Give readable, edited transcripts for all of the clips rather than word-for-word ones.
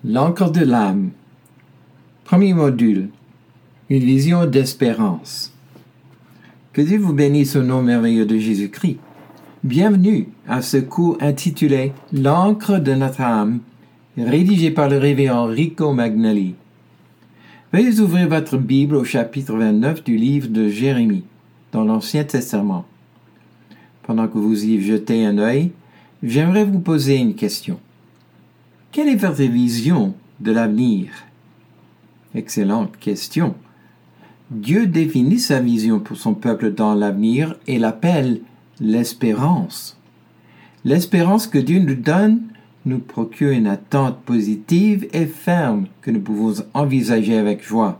L'encre de l'âme. Premier module. Une vision d'espérance. Que Dieu vous bénisse au nom merveilleux de Jésus-Christ. Bienvenue à ce cours intitulé L'encre de notre âme, rédigé par le révérend Rico Magnelli. Veuillez ouvrir votre Bible au chapitre 29 du livre de Jérémie, dans l'Ancien Testament. Pendant que vous y jetez un œil, j'aimerais vous poser une question. Quelle est votre vision de l'avenir? Excellente question. Dieu définit sa vision pour son peuple dans l'avenir et l'appelle l'espérance. L'espérance que Dieu nous donne nous procure une attente positive et ferme que nous pouvons envisager avec joie.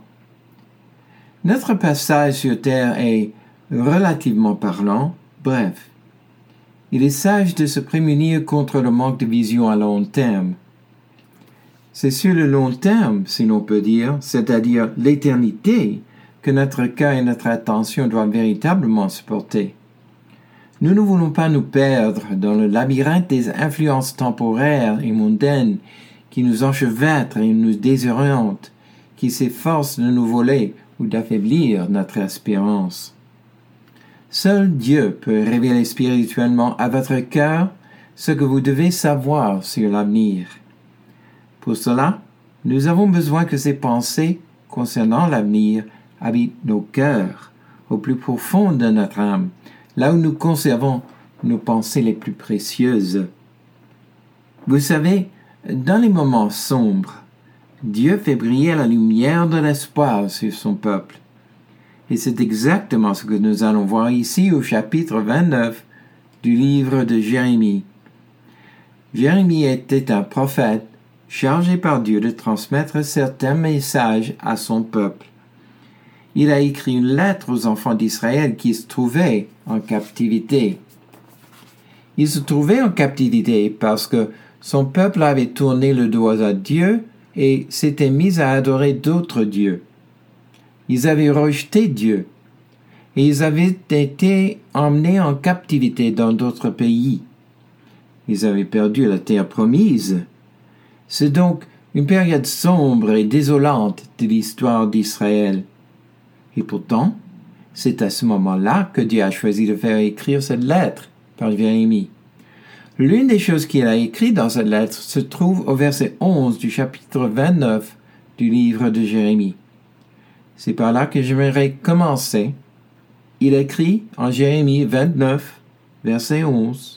Notre passage sur terre est, relativement parlant, bref. Il est sage de se prémunir contre le manque de vision à long terme. C'est sur le long terme, si l'on peut dire, c'est-à-dire l'éternité, que notre cœur et notre attention doivent véritablement se porter. Nous ne voulons pas nous perdre dans le labyrinthe des influences temporaires et mondaines qui nous enchevêtrent et nous désorientent, qui s'efforcent de nous voler ou d'affaiblir notre espérance. Seul Dieu peut révéler spirituellement à votre cœur ce que vous devez savoir sur l'avenir. Pour cela, nous avons besoin que ces pensées concernant l'avenir habitent nos cœurs, au plus profond de notre âme, là où nous conservons nos pensées les plus précieuses. Vous savez, dans les moments sombres, Dieu fait briller la lumière de l'espoir sur son peuple. Et c'est exactement ce que nous allons voir ici au chapitre 29 du livre de Jérémie. Jérémie était un prophète chargé par Dieu de transmettre certains messages à son peuple. Il a écrit une lettre aux enfants d'Israël qui se trouvaient en captivité. Ils se trouvaient en captivité parce que son peuple avait tourné le dos à Dieu et s'était mis à adorer d'autres dieux. Ils avaient rejeté Dieu et ils avaient été emmenés en captivité dans d'autres pays. Ils avaient perdu la terre promise. C'est donc une période sombre et désolante de l'histoire d'Israël. Et pourtant, c'est à ce moment-là que Dieu a choisi de faire écrire cette lettre par Jérémie. L'une des choses qu'il a écrites dans cette lettre se trouve au verset 11 du chapitre 29 du livre de Jérémie. C'est par là que j'aimerais commencer. Il écrit en Jérémie 29, verset 11.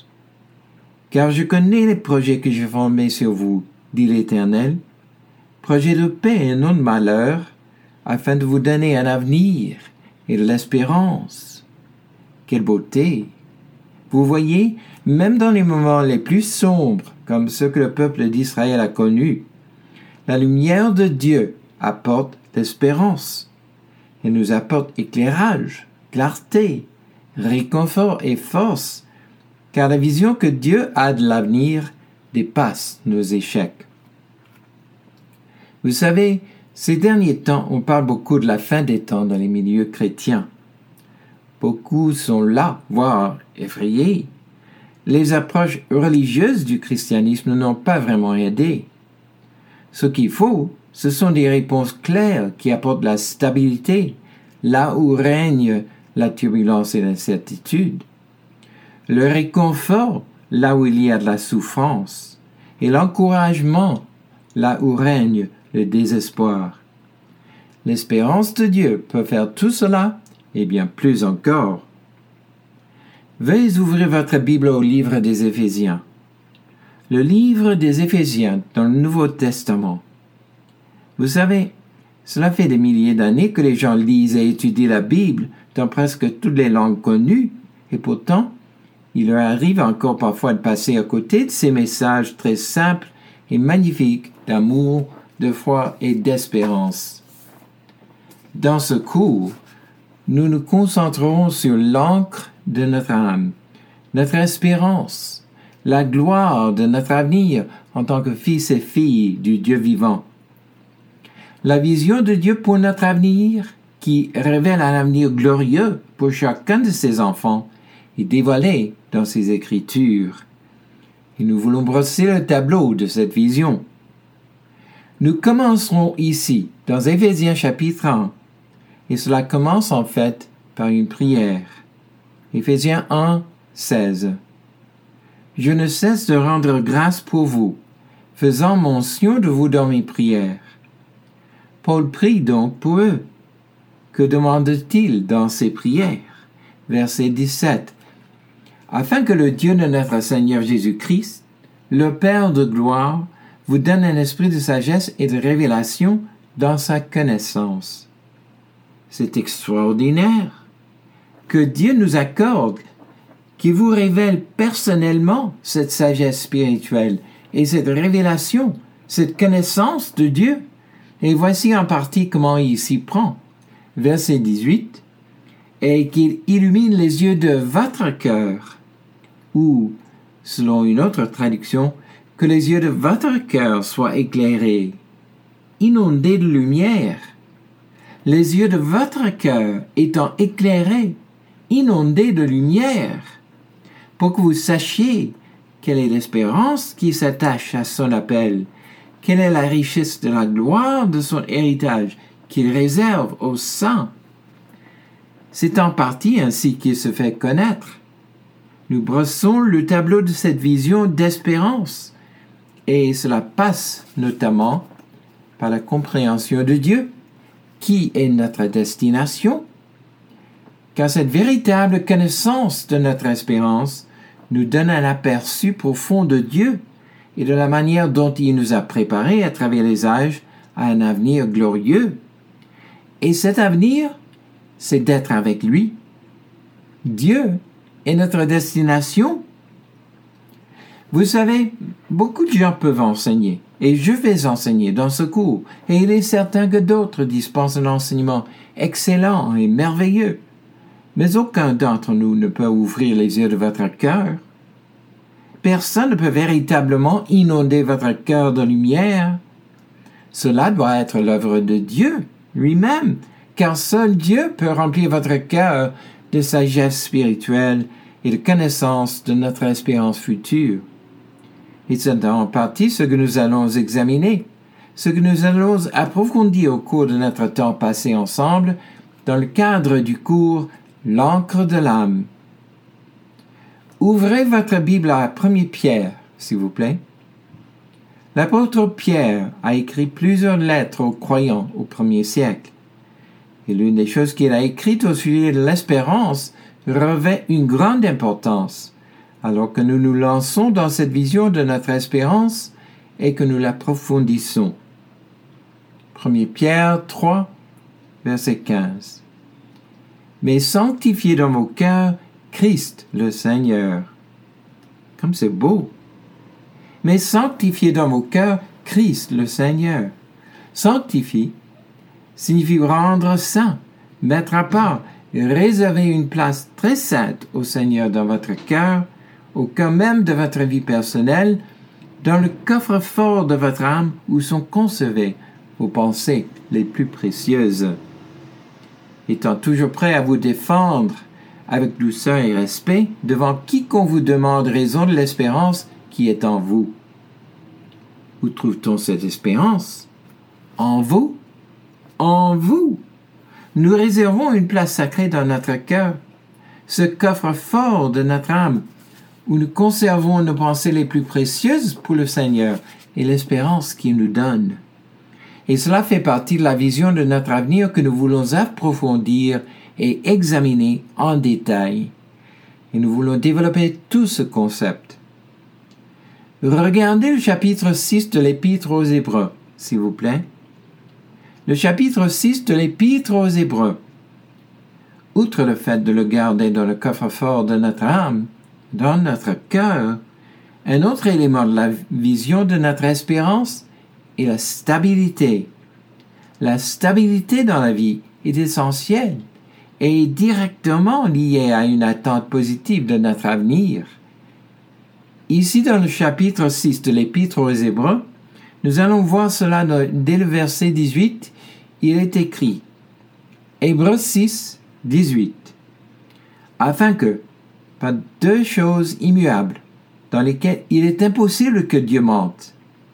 « Car je connais les projets que j'ai formés sur vous, dit l'Éternel, projets de paix et non de malheur, afin de vous donner un avenir et de l'espérance. » Quelle beauté! Vous voyez, même dans les moments les plus sombres, comme ceux que le peuple d'Israël a connus, la lumière de Dieu apporte l'espérance. Elle nous apporte éclairage, clarté, réconfort et force, car la vision que Dieu a de l'avenir dépasse nos échecs. Vous savez, ces derniers temps, on parle beaucoup de la fin des temps dans les milieux chrétiens. Beaucoup sont là, voire effrayés. Les approches religieuses du christianisme n'ont pas vraiment aidé. Ce qu'il faut, ce sont des réponses claires qui apportent la stabilité, là où règne la turbulence et l'incertitude. Le réconfort, là où il y a de la souffrance, et l'encouragement, là où règne le désespoir. L'espérance de Dieu peut faire tout cela, et bien plus encore. Veuillez ouvrir votre Bible au livre des Éphésiens. Le livre des Éphésiens dans le Nouveau Testament. Vous savez, cela fait des milliers d'années que les gens lisent et étudient la Bible dans presque toutes les langues connues, et pourtant, il leur arrive encore parfois de passer à côté de ces messages très simples et magnifiques d'amour, de foi et d'espérance. Dans ce cours, nous nous concentrerons sur l'encre de notre âme, notre espérance, la gloire de notre avenir en tant que fils et filles du Dieu vivant. La vision de Dieu pour notre avenir, qui révèle un avenir glorieux pour chacun de ses enfants, est dévoilée dans ses Écritures. Et nous voulons brosser le tableau de cette vision. Nous commencerons ici, dans Éphésiens chapitre 1, et cela commence en fait par une prière. Éphésiens 1, 16. Je ne cesse de rendre grâce pour vous, faisant mention de vous dans mes prières. Paul prie donc pour eux. Que demande-t-il dans ses prières? Verset 17. Afin que le Dieu de notre Seigneur Jésus-Christ, le Père de gloire, vous donne un esprit de sagesse et de révélation dans sa connaissance. C'est extraordinaire que Dieu nous accorde, qu'il vous révèle personnellement cette sagesse spirituelle et cette révélation, cette connaissance de Dieu. Et voici en partie comment il s'y prend. Verset 18. Et qu'il illumine les yeux de votre cœur, ou, selon une autre traduction, que les yeux de votre cœur soient éclairés, inondés de lumière. Les yeux de votre cœur étant éclairés, inondés de lumière, pour que vous sachiez quelle est l'espérance qui s'attache à son appel, quelle est la richesse de la gloire de son héritage qu'il réserve aux saints. C'est en partie ainsi qu'il se fait connaître. Nous brossons le tableau de cette vision d'espérance, et cela passe notamment par la compréhension de Dieu, qui est notre destination, car cette véritable connaissance de notre espérance nous donne un aperçu profond de Dieu et de la manière dont il nous a préparés à travers les âges à un avenir glorieux. Et cet avenir, c'est d'être avec lui. Dieu est notre destination. Vous savez, beaucoup de gens peuvent enseigner, et je vais enseigner dans ce cours, et il est certain que d'autres dispensent un enseignement excellent et merveilleux. Mais aucun d'entre nous ne peut ouvrir les yeux de votre cœur. Personne ne peut véritablement inonder votre cœur de lumière. Cela doit être l'œuvre de Dieu lui-même, car seul Dieu peut remplir votre cœur de sagesse spirituelle et de connaissance de notre espérance future. Et c'est en partie ce que nous allons examiner, ce que nous allons approfondir au cours de notre temps passé ensemble dans le cadre du cours L'encre de l'âme. Ouvrez votre Bible à 1 Pierre, s'il vous plaît. L'apôtre Pierre a écrit plusieurs lettres aux croyants au 1er siècle. Et l'une des choses qu'il a écrites au sujet de l'espérance revêt une grande importance, alors que nous nous lançons dans cette vision de notre espérance et que nous l'approfondissons. 1 Pierre 3, verset 15. Mais sanctifiez dans vos cœurs Christ le Seigneur. Comme c'est beau. Mais sanctifiez dans vos cœurs Christ le Seigneur. Sanctifier signifie rendre saint, mettre à part, réserver une place très sainte au Seigneur dans votre cœur, au cœur même de votre vie personnelle, dans le coffre-fort de votre âme où sont conservées vos pensées les plus précieuses. Étant toujours prêt à vous défendre avec douceur et respect devant quiconque vous demande raison de l'espérance qui est en vous. Où trouve-t-on cette espérance? En vous. En vous. Nous réservons une place sacrée dans notre cœur, ce coffre-fort de notre âme, où nous conservons nos pensées les plus précieuses pour le Seigneur et l'espérance qu'il nous donne. Et cela fait partie de la vision de notre avenir que nous voulons approfondir et examiner en détail. Et nous voulons développer tout ce concept. Regardez le chapitre 6 de l'Épître aux Hébreux, s'il vous plaît. Le chapitre 6 de l'Épître aux Hébreux. Outre le fait de le garder dans le coffre-fort de notre âme, dans notre cœur, un autre élément de la vision de notre espérance est la stabilité. La stabilité dans la vie est essentielle et est directement liée à une attente positive de notre avenir. Ici, dans le chapitre 6 de l'Épître aux Hébreux, nous allons voir cela dès le verset 18. Il est écrit, Hébreux 6, 18, afin que, par deux choses immuables, dans lesquelles il est impossible que Dieu mente,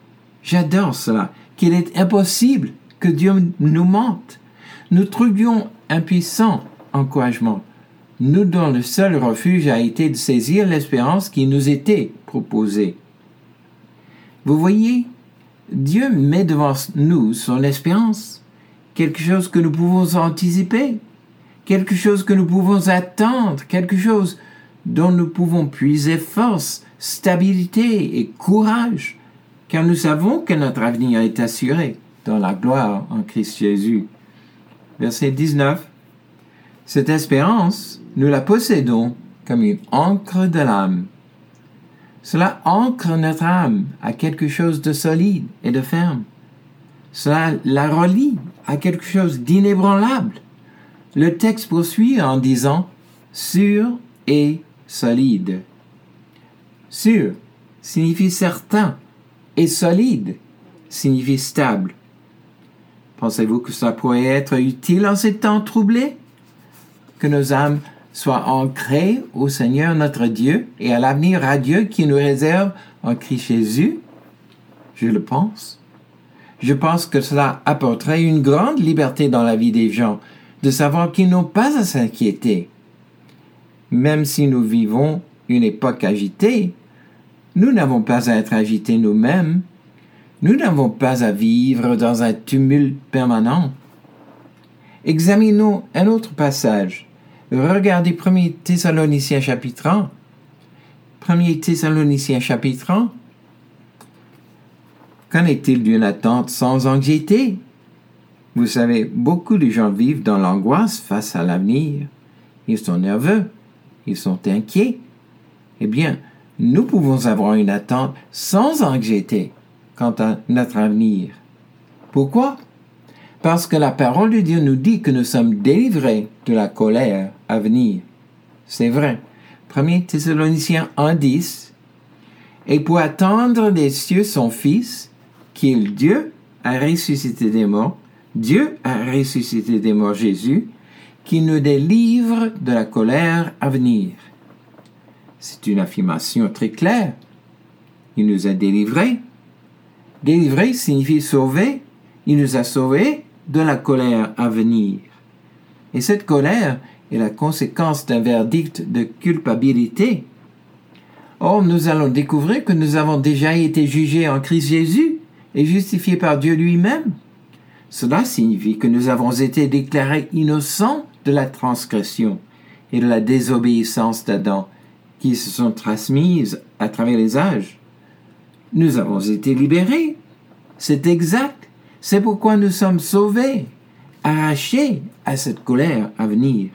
J'adore cela, qu'il est impossible que Dieu nous mente. Nous trouvions un puissant encouragement, nous dont le seul refuge a été de saisir l'espérance qui nous était proposée. Vous voyez, Dieu met devant nous son espérance, quelque chose que nous pouvons anticiper, quelque chose que nous pouvons attendre, quelque chose dont nous pouvons puiser force, stabilité et courage, car nous savons que notre avenir est assuré dans la gloire en Christ Jésus. Verset 19. Cette espérance, nous la possédons comme une ancre de l'âme. Cela ancre notre âme à quelque chose de solide et de ferme. Cela la relie à quelque chose d'inébranlable. Le texte poursuit en disant « sûr et solide ». Sûr signifie certain et solide signifie stable. Pensez-vous que cela pourrait être utile en ces temps troublés? Que nos âmes soient ancrées au Seigneur notre Dieu et à l'avenir radieux qui nous réserve en Christ Jésus? Je le pense. Je pense que cela apporterait une grande liberté dans la vie des gens, de savoir qu'ils n'ont pas à s'inquiéter. Même si nous vivons une époque agitée, nous n'avons pas à être agités nous-mêmes. Nous n'avons pas à vivre dans un tumulte permanent. Examinons un autre passage. Regardez 1 Thessaloniciens chapitre 1. 1 Thessaloniciens chapitre 1. Qu'en est-il d'une attente sans anxiété? Vous savez, beaucoup de gens vivent dans l'angoisse face à l'avenir. Ils sont nerveux, ils sont inquiets. Eh bien, nous pouvons avoir une attente sans anxiété quant à notre avenir. Pourquoi? Parce que la parole de Dieu nous dit que nous sommes délivrés de la colère à venir. C'est vrai. 1 Thessaloniciens 1:10. Et pour attendre des cieux son Fils, qui est Dieu, a ressuscité des morts, Dieu a ressuscité des morts Jésus, qui nous délivre de la colère à venir. C'est une affirmation très claire. Il nous a délivrés. Délivrer signifie sauver. Il nous a sauvés de la colère à venir. Et cette colère est la conséquence d'un verdict de culpabilité. Or, nous allons découvrir que nous avons déjà été jugés en Christ Jésus et justifiés par Dieu lui-même. Cela signifie que nous avons été déclarés innocents de la transgression et de la désobéissance d'Adam qui se sont transmises à travers les âges. Nous avons été libérés. C'est exact. C'est pourquoi nous sommes sauvés, arrachés à cette colère à venir.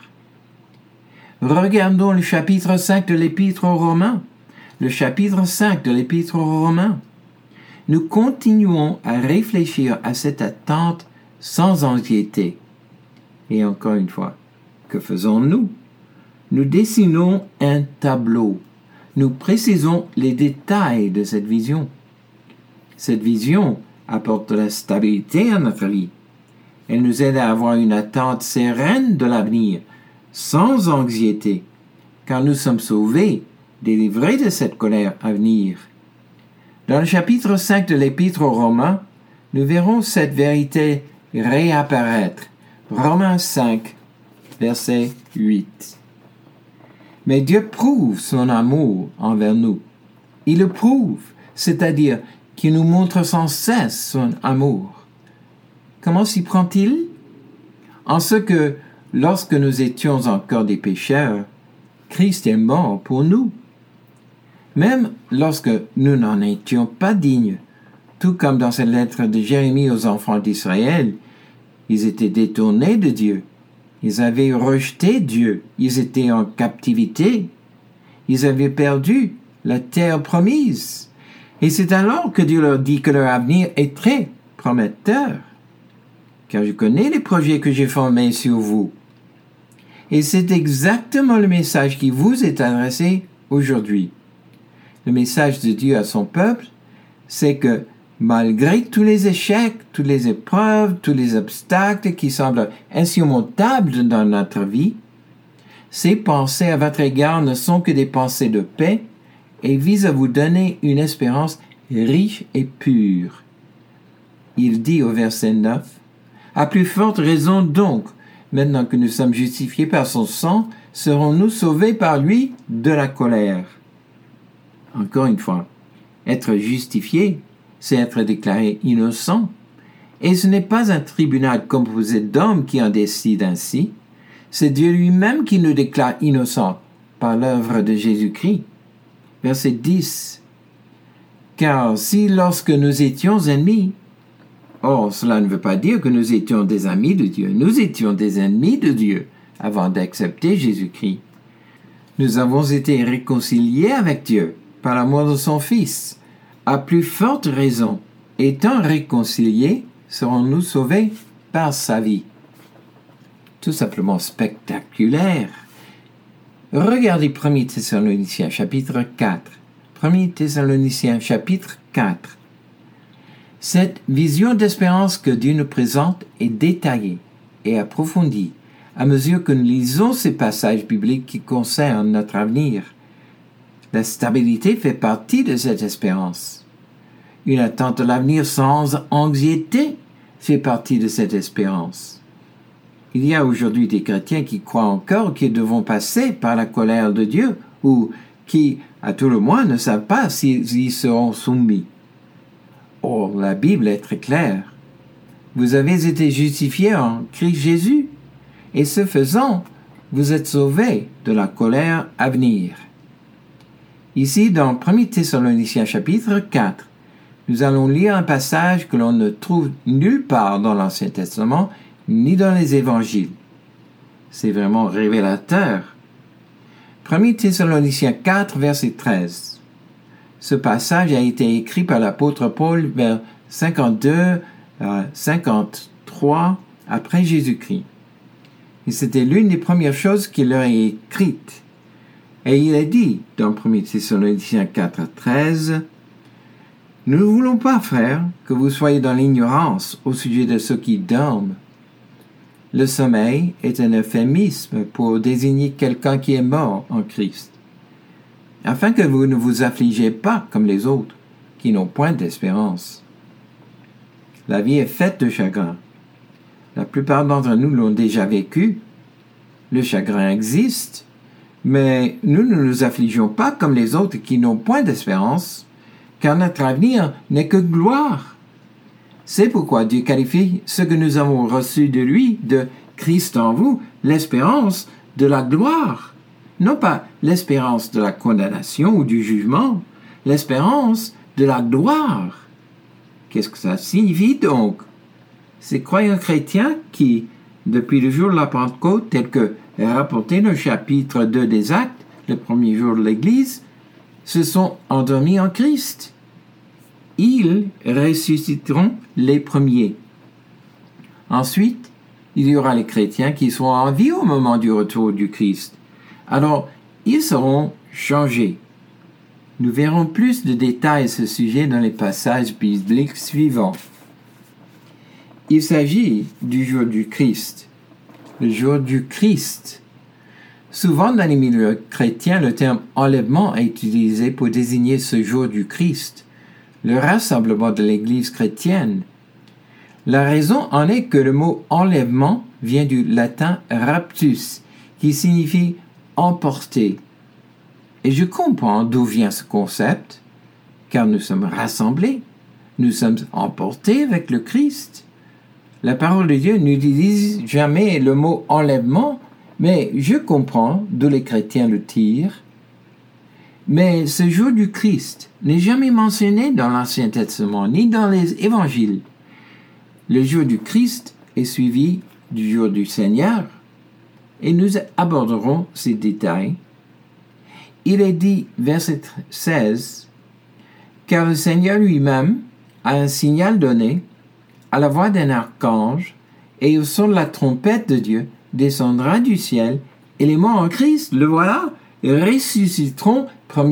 Regardons le chapitre 5 de l'Épître aux Romains. Le chapitre 5 de l'Épître aux Romains. Nous continuons à réfléchir à cette attente sans anxiété. Et encore une fois, que faisons-nous? Nous dessinons un tableau. Nous précisons les détails de cette vision. Cette vision apporte de la stabilité à notre vie. Elle nous aide à avoir une attente sereine de l'avenir, sans anxiété, car nous sommes sauvés, délivrés de cette colère à venir. Dans le chapitre 5 de l'Épître aux Romains, nous verrons cette vérité réapparaître. Romains 5, verset 8. Mais Dieu prouve son amour envers nous. Il le prouve, c'est-à-dire qu'il nous montre sans cesse son amour. Comment s'y prend-il? En ce que, lorsque nous étions encore des pécheurs, Christ est mort pour nous. Même lorsque nous n'en étions pas dignes, tout comme dans cette lettre de Jérémie aux enfants d'Israël, ils étaient détournés de Dieu. Ils avaient rejeté Dieu. Ils étaient en captivité. Ils avaient perdu la terre promise. Et c'est alors que Dieu leur dit que leur avenir est très prometteur. Car je connais les projets que j'ai formés sur vous. Et c'est exactement le message qui vous est adressé aujourd'hui. Le message de Dieu à son peuple, c'est que malgré tous les échecs, toutes les épreuves, tous les obstacles qui semblent insurmontables dans notre vie, ces pensées à votre égard ne sont que des pensées de paix et visent à vous donner une espérance riche et pure. il dit au verset 9, « À plus forte raison donc, maintenant que nous sommes justifiés par son sang, serons-nous sauvés par lui de la colère. » Encore une fois, être justifié, c'est être déclaré innocent. Et ce n'est pas un tribunal composé d'hommes qui en décide ainsi, c'est Dieu lui-même qui nous déclare innocents par l'œuvre de Jésus-Christ. Verset 10. « Car si lorsque nous étions ennemis, » or cela ne veut pas dire que nous étions des amis de Dieu, nous étions des ennemis de Dieu avant d'accepter Jésus-Christ. Nous avons été réconciliés avec Dieu par l'amour de son Fils. À plus forte raison, étant réconciliés, serons-nous sauvés par sa vie. Tout simplement spectaculaire. Regardez 1 Thessaloniciens chapitre 4. 1 Thessaloniciens chapitre 4. Cette vision d'espérance que Dieu nous présente est détaillée et approfondie à mesure que nous lisons ces passages bibliques qui concernent notre avenir. La stabilité fait partie de cette espérance. Une attente de l'avenir sans anxiété fait partie de cette espérance. Il y a aujourd'hui des chrétiens qui croient encore qu'ils devront passer par la colère de Dieu ou qui, à tout le moins, ne savent pas s'ils y seront soumis. Or, la Bible est très claire. Vous avez été justifiés en Christ Jésus, et ce faisant, vous êtes sauvés de la colère à venir. Ici, dans 1 Thessaloniciens chapitre 4, nous allons lire un passage que l'on ne trouve nulle part dans l'Ancien Testament, ni dans les Évangiles. C'est vraiment révélateur. 1 Thessaloniciens 4, verset 13. Ce passage a été écrit par l'apôtre Paul vers 52 à 53 après Jésus-Christ. Et c'était l'une des premières choses qu'il leur a écrites. Et il a dit dans 1 Thessaloniciens 4, 13, « Nous ne voulons pas, frères, que vous soyez dans l'ignorance au sujet de ceux qui dorment. Le sommeil est un euphémisme pour désigner quelqu'un qui est mort en Christ, afin que vous ne vous affligez pas comme les autres, qui n'ont point d'espérance. La vie est faite de chagrin. La plupart d'entre nous l'ont déjà vécu. Le chagrin existe, mais nous ne nous affligeons pas comme les autres qui n'ont point d'espérance, car notre avenir n'est que gloire. C'est pourquoi Dieu qualifie ce que nous avons reçu de lui, de Christ en vous, l'espérance de la gloire. Non pas l'espérance de la condamnation ou du jugement, l'espérance de la gloire. Qu'est-ce que ça signifie donc? Ces croyants chrétiens qui, depuis le jour de la Pentecôte, tel que rapporté dans le chapitre 2 des Actes, le premier jour de l'Église, se sont endormis en Christ. Ils ressusciteront les premiers. Ensuite, il y aura les chrétiens qui seront en vie au moment du retour du Christ. Alors, ils seront changés. Nous verrons plus de détails à ce sujet dans les passages bibliques suivants. Il s'agit du jour du Christ. Le jour du Christ. Souvent dans les milieux chrétiens, le terme enlèvement est utilisé pour désigner ce jour du Christ, le rassemblement de l'Église chrétienne. La raison en est que le mot enlèvement vient du latin raptus, qui signifie emporter. Et je comprends d'où vient ce concept, car nous sommes rassemblés, nous sommes emportés avec le Christ. La parole de Dieu n'utilise jamais le mot enlèvement, mais je comprends d'où les chrétiens le tirent. Mais ce jour du Christ n'est jamais mentionné dans l'Ancien Testament, ni dans les Évangiles. Le jour du Christ est suivi du jour du Seigneur, et nous aborderons ces détails. Il est dit, verset 16, « Car le Seigneur lui-même a un signal donné, à la voix d'un archange, et au son de la trompette de Dieu, descendra du ciel, et les morts en Christ, le voilà, ressusciteront premièrement. »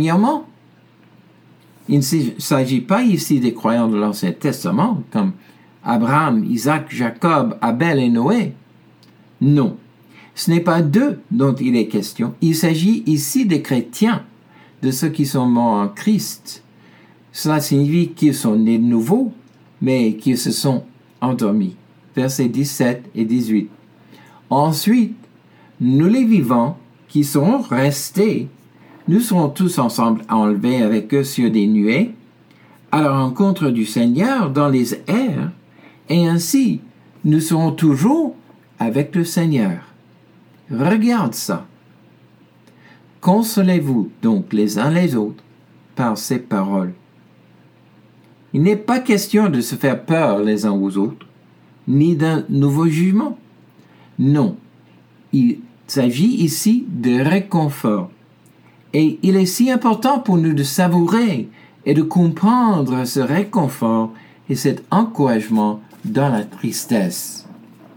Il ne s'agit pas ici des croyants de l'Ancien Testament, comme Abraham, Isaac, Jacob, Abel et Noé. Non, ce n'est pas d'eux dont il est question. Il s'agit ici des chrétiens, de ceux qui sont morts en Christ. Cela signifie qu'ils sont nés de nouveau, mais qui se sont endormis. Versets 17 et 18. Ensuite, nous les vivants qui seront restés, nous serons tous ensemble enlevés avec eux sur des nuées, à la rencontre du Seigneur dans les airs, et ainsi nous serons toujours avec le Seigneur. Regarde ça. Consolez-vous donc les uns les autres par ces paroles. Il n'est pas question de se faire peur les uns aux autres, ni d'un nouveau jugement. Non, il s'agit ici de réconfort. Et il est si important pour nous de savourer et de comprendre ce réconfort et cet encouragement dans la tristesse.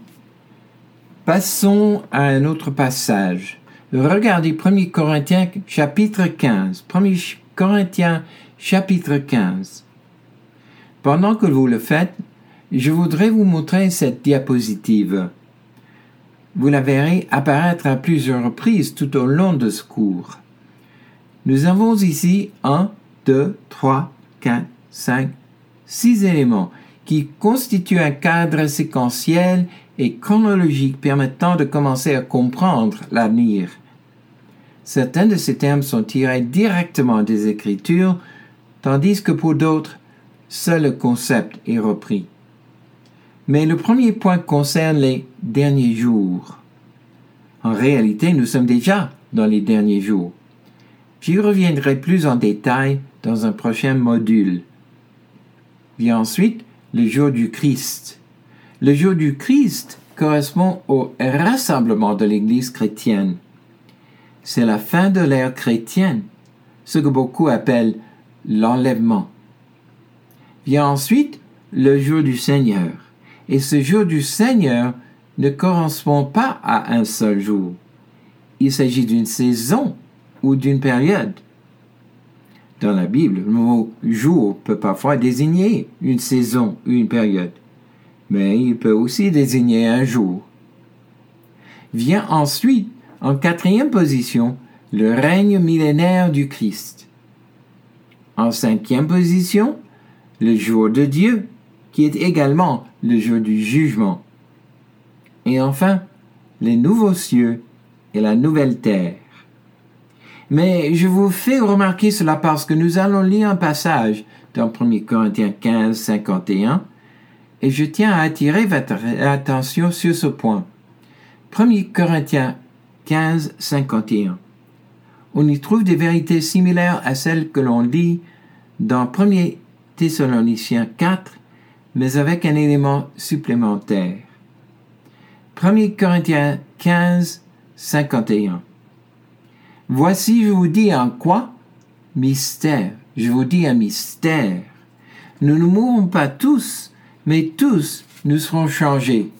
Passons à un autre passage. Regardez 1 Corinthiens chapitre 15. 1 Corinthiens chapitre 15. Pendant que vous le faites, je voudrais vous montrer cette diapositive. Vous la verrez apparaître à plusieurs reprises tout au long de ce cours. Nous avons ici 1, 2, 3, 4, 5, 6 éléments qui constituent un cadre séquentiel et chronologique permettant de commencer à comprendre l'avenir. Certains de ces termes sont tirés directement des Écritures, tandis que pour d'autres, seul le concept est repris. Mais le premier point concerne les derniers jours. En réalité, nous sommes déjà dans les derniers jours. J'y reviendrai plus en détail dans un prochain module. Vient ensuite le jour du Christ. Le jour du Christ correspond au rassemblement de l'Église chrétienne. C'est la fin de l'ère chrétienne, ce que beaucoup appellent l'enlèvement. Vient ensuite le jour du Seigneur. Et ce jour du Seigneur ne correspond pas à un seul jour. Il s'agit d'une saison ou d'une période. Dans la Bible, le mot « jour » peut parfois désigner une saison ou une période, mais il peut aussi désigner un jour. Vient ensuite, en quatrième position, le règne millénaire du Christ. En cinquième position, le jour de Dieu, qui est également le jour du jugement. Et enfin, les nouveaux cieux et la nouvelle terre. Mais je vous fais remarquer cela parce que nous allons lire un passage dans 1 Corinthiens 15, 51, et je tiens à attirer votre attention sur ce point. 1 Corinthiens 15, 51. On y trouve des vérités similaires à celles que l'on lit dans 1 Thessaloniciens 4, mais avec un élément supplémentaire. 1 Corinthiens 15, 51. Voici, je vous dis en quoi? Mystère. Je vous dis un mystère. Nous ne mourrons pas tous, mais tous nous serons changés.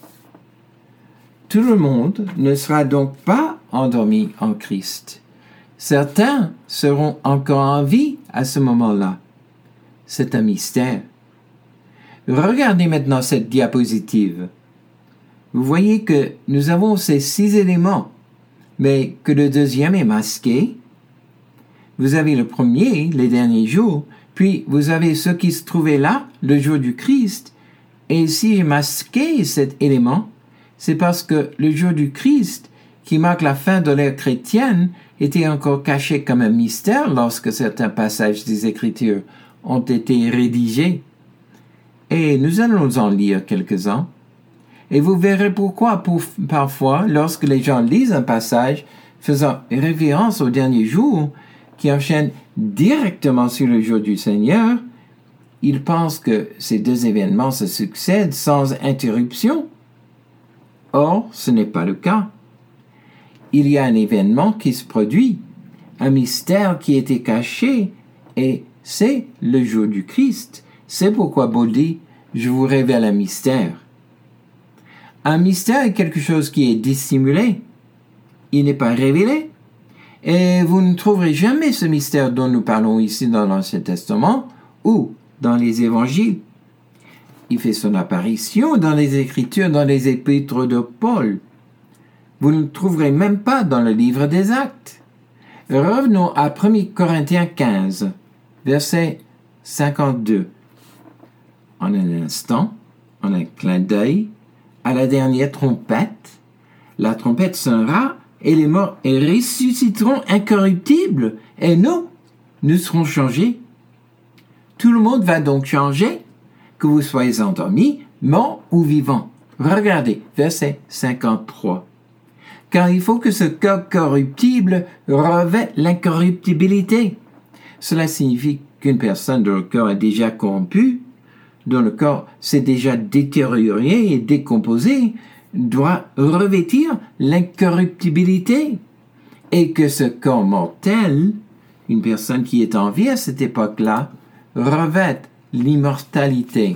Tout le monde ne sera donc pas endormi en Christ. Certains seront encore en vie à ce moment-là. C'est un mystère. Regardez maintenant cette diapositive. Vous voyez que nous avons ces 6 éléments, mais que le deuxième est masqué. Vous avez le premier, les derniers jours, puis vous avez ce qui se trouvait là, le jour du Christ. Et si j'ai masqué cet élément, c'est parce que le jour du Christ, qui marque la fin de l'ère chrétienne, était encore caché comme un mystère lorsque certains passages des Écritures ont été rédigés. Et nous allons en lire quelques-uns. Et vous verrez pourquoi, parfois, lorsque les gens lisent un passage faisant référence au dernier jour, qui enchaîne directement sur le jour du Seigneur, ils pensent que ces deux événements se succèdent sans interruption. Or, ce n'est pas le cas. Il y a un événement qui se produit, un mystère qui était caché, et c'est le jour du Christ. C'est pourquoi Paul dit « Je vous révèle un mystère ». Un mystère est quelque chose qui est dissimulé. Il n'est pas révélé. Et vous ne trouverez jamais ce mystère dont nous parlons ici dans l'Ancien Testament ou dans les Évangiles. Il fait son apparition dans les Écritures, dans les épîtres de Paul. Vous ne le trouverez même pas dans le livre des Actes. Revenons à 1 Corinthiens 15, verset 52. en un instant, en un clin d'œil, à la dernière trompette. La trompette sonnera et les morts ressusciteront incorruptibles et nous serons changés. Tout le monde va donc changer, que vous soyez endormis, morts ou vivants. Regardez, verset 53. Car il faut que ce corps corruptible revête l'incorruptibilité. Cela signifie qu'une personne dont le corps est déjà corrompu, dont le corps s'est déjà détérioré et décomposé, doit revêtir l'incorruptibilité. Et que ce corps mortel, une personne qui est en vie à cette époque-là, revête l'immortalité.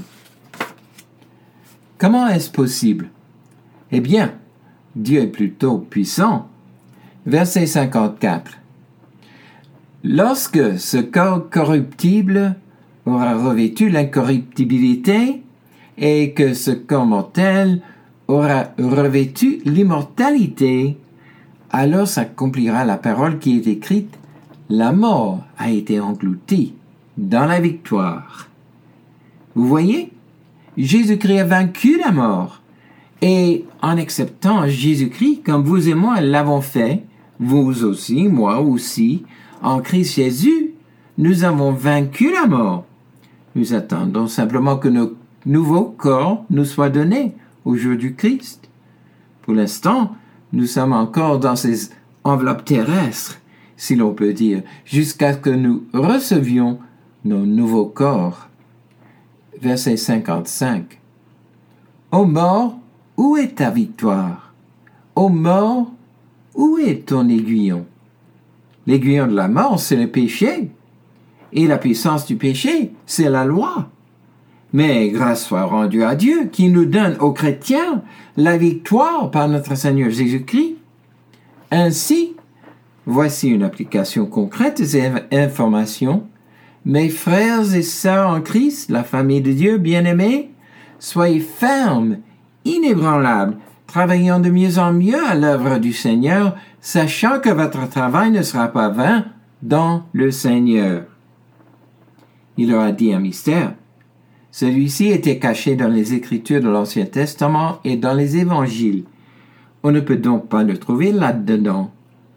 Comment est-ce possible? Eh bien, Dieu est plutôt puissant. Verset 54. Lorsque ce corps corruptible aura revêtu l'incorruptibilité et que ce corps mortel aura revêtu l'immortalité, alors s'accomplira la parole qui est écrite: la mort a été engloutie dans la victoire. Vous voyez, Jésus-Christ a vaincu la mort. Et en acceptant Jésus-Christ, comme vous et moi l'avons fait, vous aussi, moi aussi, en Christ Jésus, nous avons vaincu la mort. Nous attendons simplement que nos nouveaux corps nous soient donnés au jour du Christ. Pour l'instant, nous sommes encore dans ces enveloppes terrestres, si l'on peut dire, jusqu'à ce que nous recevions nos nouveaux corps. Verset 55. Ô mort, où est ta victoire? Ô mort, où est ton aiguillon? L'aiguillon de la mort, c'est le péché. Et la puissance du péché, c'est la loi. Mais grâce soit rendue à Dieu, qui nous donne aux chrétiens la victoire par notre Seigneur Jésus-Christ. Ainsi, voici une application concrète de ces informations. Mes frères et sœurs en Christ, la famille de Dieu bien-aimés, soyez fermes, inébranlables, travaillant de mieux en mieux à l'œuvre du Seigneur, sachant que votre travail ne sera pas vain dans le Seigneur. Il leur a dit un mystère. Celui-ci était caché dans les Écritures de l'Ancien Testament et dans les Évangiles. On ne peut donc pas le trouver là-dedans.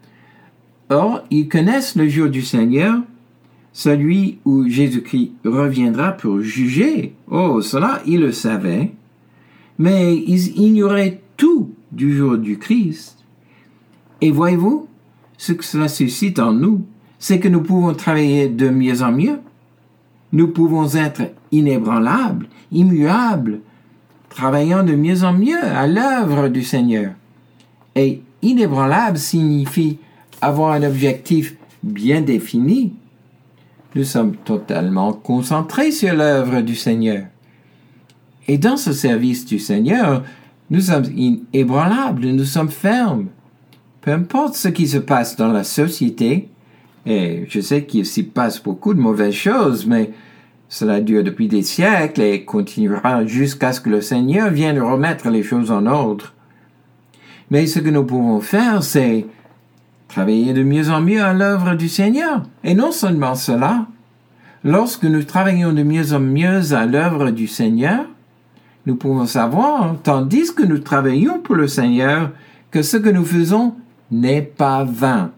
Or, ils connaissent le jour du Seigneur, celui où Jésus-Christ reviendra pour juger. Oh, cela, ils le savaient. Mais ils ignoraient tout du jour du Christ. Et voyez-vous, ce que cela suscite en nous, c'est que nous pouvons travailler de mieux en mieux. Nous pouvons être inébranlables, immuables, travaillant de mieux en mieux à l'œuvre du Seigneur. Et inébranlable signifie avoir un objectif bien défini. Nous sommes totalement concentrés sur l'œuvre du Seigneur. Et dans ce service du Seigneur, nous sommes inébranlables, nous sommes fermes. Peu importe ce qui se passe dans la société, et je sais qu'il s'y passe beaucoup de mauvaises choses, mais cela dure depuis des siècles et continuera jusqu'à ce que le Seigneur vienne remettre les choses en ordre. Mais ce que nous pouvons faire, c'est travailler de mieux en mieux à l'œuvre du Seigneur. Et non seulement cela, lorsque nous travaillons de mieux en mieux à l'œuvre du Seigneur, nous pouvons savoir, tandis que nous travaillons pour le Seigneur, que ce que nous faisons n'est pas vain.